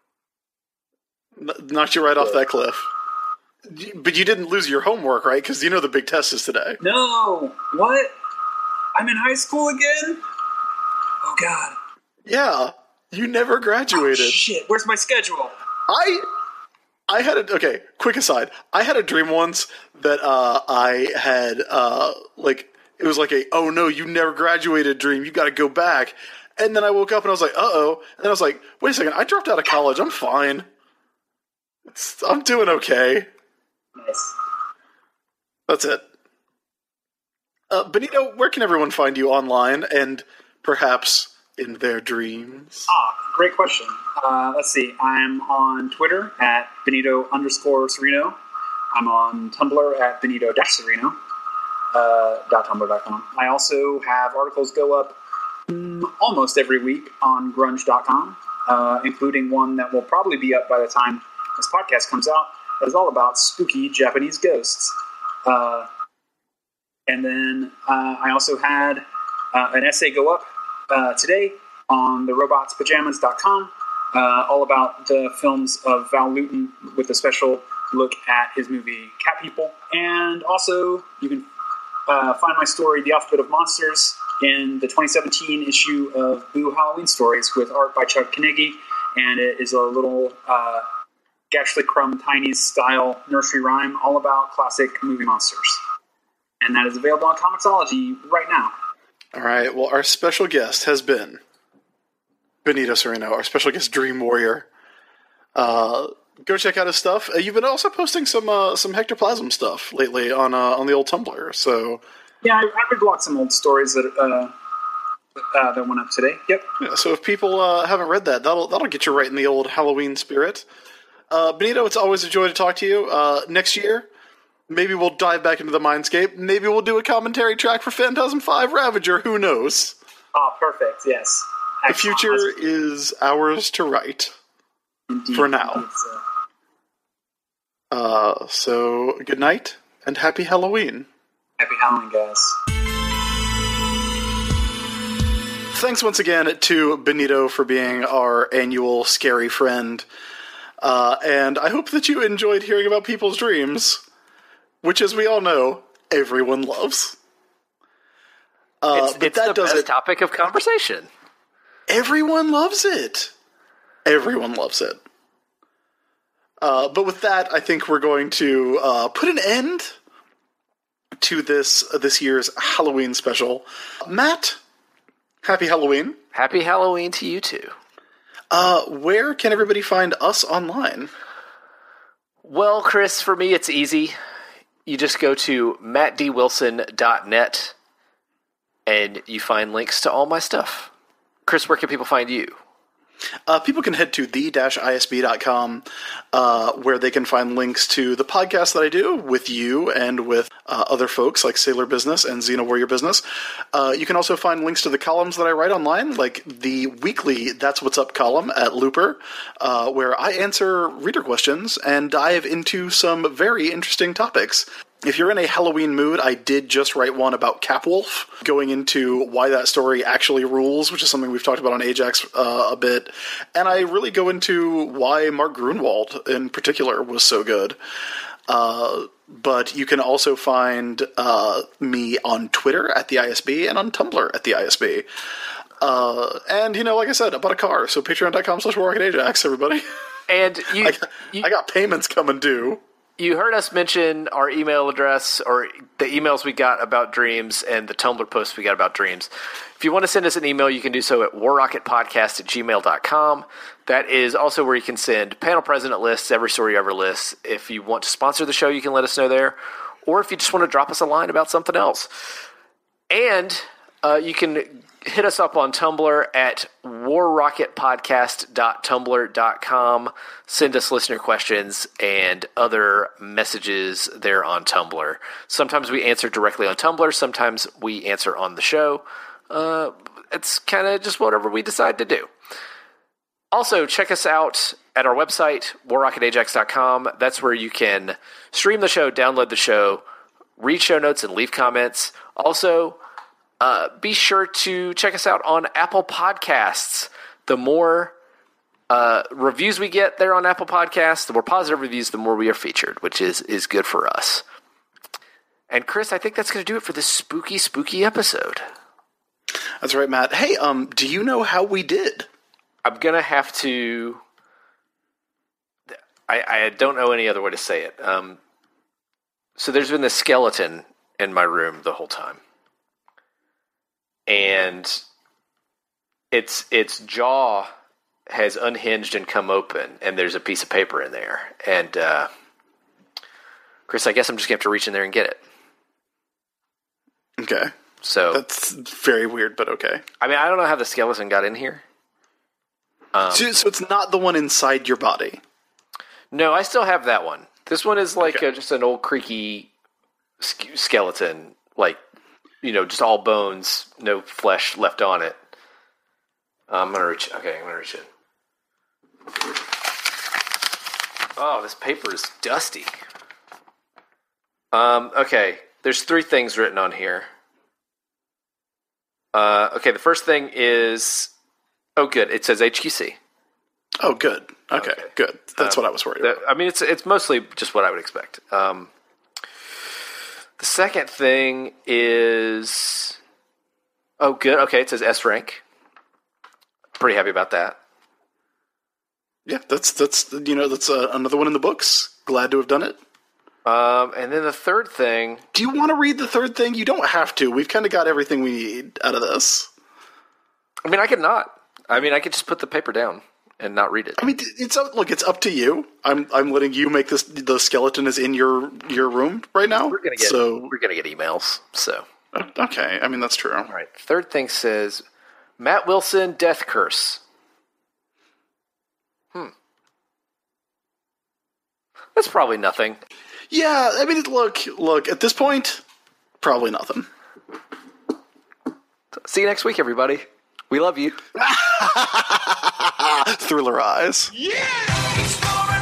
Knocked you right off that cliff. But you didn't lose your homework, right? Because you know the big test is today. No. What? I'm in high school again? Oh, God. Yeah. You never graduated. Oh, shit. Where's my schedule? I had okay, quick aside. I had a dream once that I had, it was like oh no, you never graduated dream. You got to go back. And then I woke up and I was like, uh-oh. And then I was like, wait a second, I dropped out of college. I'm fine. I'm doing okay. Nice. That's it. Benito, where can everyone find you online and perhaps in their dreams? Great question. Let's see. I'm on Twitter at Benito_Sereno. I'm on Tumblr at Benito-Sereno. .tumblr.com. I also have articles go up almost every week on grunge.com, including one that will probably be up by the time this podcast comes out. It's all about spooky Japanese ghosts. And then I also had an essay go up today on therobotspajamas.com, all about the films of Val Lewton with a special look at his movie Cat People. And also, you can find my story, The Alphabet of Monsters, in the 2017 issue of Boo Halloween Stories with art by Chuck Knigge, and it is a little Gashly Crumb Tiny's style nursery rhyme all about classic movie monsters. And that is available on Comixology right now. All right, well, our special guest has been Benito Sereno, our special guest Dream Warrior. Go check out his stuff. You've been also posting some Hectoplasm stuff lately on the old Tumblr. So yeah, I reblogged some old stories that went up today. Yep. Yeah, so if people haven't read that, that'll get you right in the old Halloween spirit. Benito, it's always a joy to talk to you. Next year, maybe we'll dive back into the Mindscape. Maybe we'll do a commentary track for Phantasm 5 Ravager. Who knows? Oh, perfect. Yes. The future is ours to write. Indeed. For now. Indeed, so good night and happy Halloween. Happy Halloween, guys. Thanks once again to Benito for being our annual scary friend. And I hope that you enjoyed hearing about people's dreams, which, as we all know, everyone loves. It's the best topic of conversation. Everyone loves it. Everyone loves it. But with that, I think we're going to put an end to this year's Halloween special. Matt, happy Halloween. Happy Halloween to you too. Where can everybody find us online? Well, Chris, for me it's easy. You just go to mattdwilson.net and you find links to all my stuff. Chris, where can people find you? People can head to the-isb.com, where they can find links to the podcast that I do with you and with other folks like Sailor Business and Xena Warrior Business. You can also find links to the columns that I write online, like the weekly That's What's Up column at Looper, where I answer reader questions and dive into some very interesting topics. If you're in a Halloween mood, I did just write one about Capwolf, going into why that story actually rules, which is something we've talked about on Ajax a bit. And I really go into why Mark Grunwald, in particular, was so good. But you can also find me on Twitter at the ISB and on Tumblr at the ISB. And, like I said, I bought a car, so patreon.com/WarRocketAjax, everybody. And I got payments coming due. You heard us mention our email address, or the emails we got about Dreams and the Tumblr posts we got about Dreams. If you want to send us an email, you can do so at warrocketpodcast@gmail.com. That is also where you can send panel president lists, every story you ever lists. If you want to sponsor the show, you can let us know there. Or if you just want to drop us a line about something else. And you can hit us up on Tumblr at warrocketpodcast.tumblr.com. Send us listener questions and other messages there on Tumblr. Sometimes we answer directly on Tumblr. Sometimes we answer on the show. It's kind of just whatever we decide to do. Also, check us out at our website, warrocketajax.com. That's where you can stream the show, download the show, read show notes, and leave comments. Also, be sure to check us out on Apple Podcasts. The more reviews we get there on Apple Podcasts, the more positive reviews, the more we are featured, which is good for us. And Chris, I think that's going to do it for this spooky, spooky episode. That's right, Matt. Hey, do you know how we did? I'm going to have to... I don't know any other way to say it. So there's been this skeleton in my room the whole time. And its jaw has unhinged and come open, and there's a piece of paper in there. And, Chris, I guess I'm just going to have to reach in there and get it. Okay. So that's very weird, but okay. I mean, I don't know how the skeleton got in here. So it's not the one inside your body? No, I still have that one. This one is like just an old creaky skeleton, like, just all bones, no flesh left on it. I'm going to reach in. Oh, this paper is dusty. Okay, there's 3 things written on here. Okay, the first thing is... Oh, good. It says HQC. Oh, good. Okay, good. That's what I was worried about. I mean, it's mostly just what I would expect. The second thing is... Oh, good. Okay, it says S rank. Pretty happy about that. Yeah, that's another one in the books. Glad to have done it. And then the third thing... Do you want to read the third thing? You don't have to. We've kind of got everything we need out of this. I mean, I could not. I mean, I could just put the paper down and not read it. I mean, it's up to you. I'm letting you make this. The skeleton is in your room right now. We're gonna get emails. So okay, I mean that's true. All right. Third thing says Matt Wilson death curse. That's probably nothing. Yeah, I mean, look. At this point, probably nothing. See you next week, everybody. We love you. Thriller eyes. Yeah!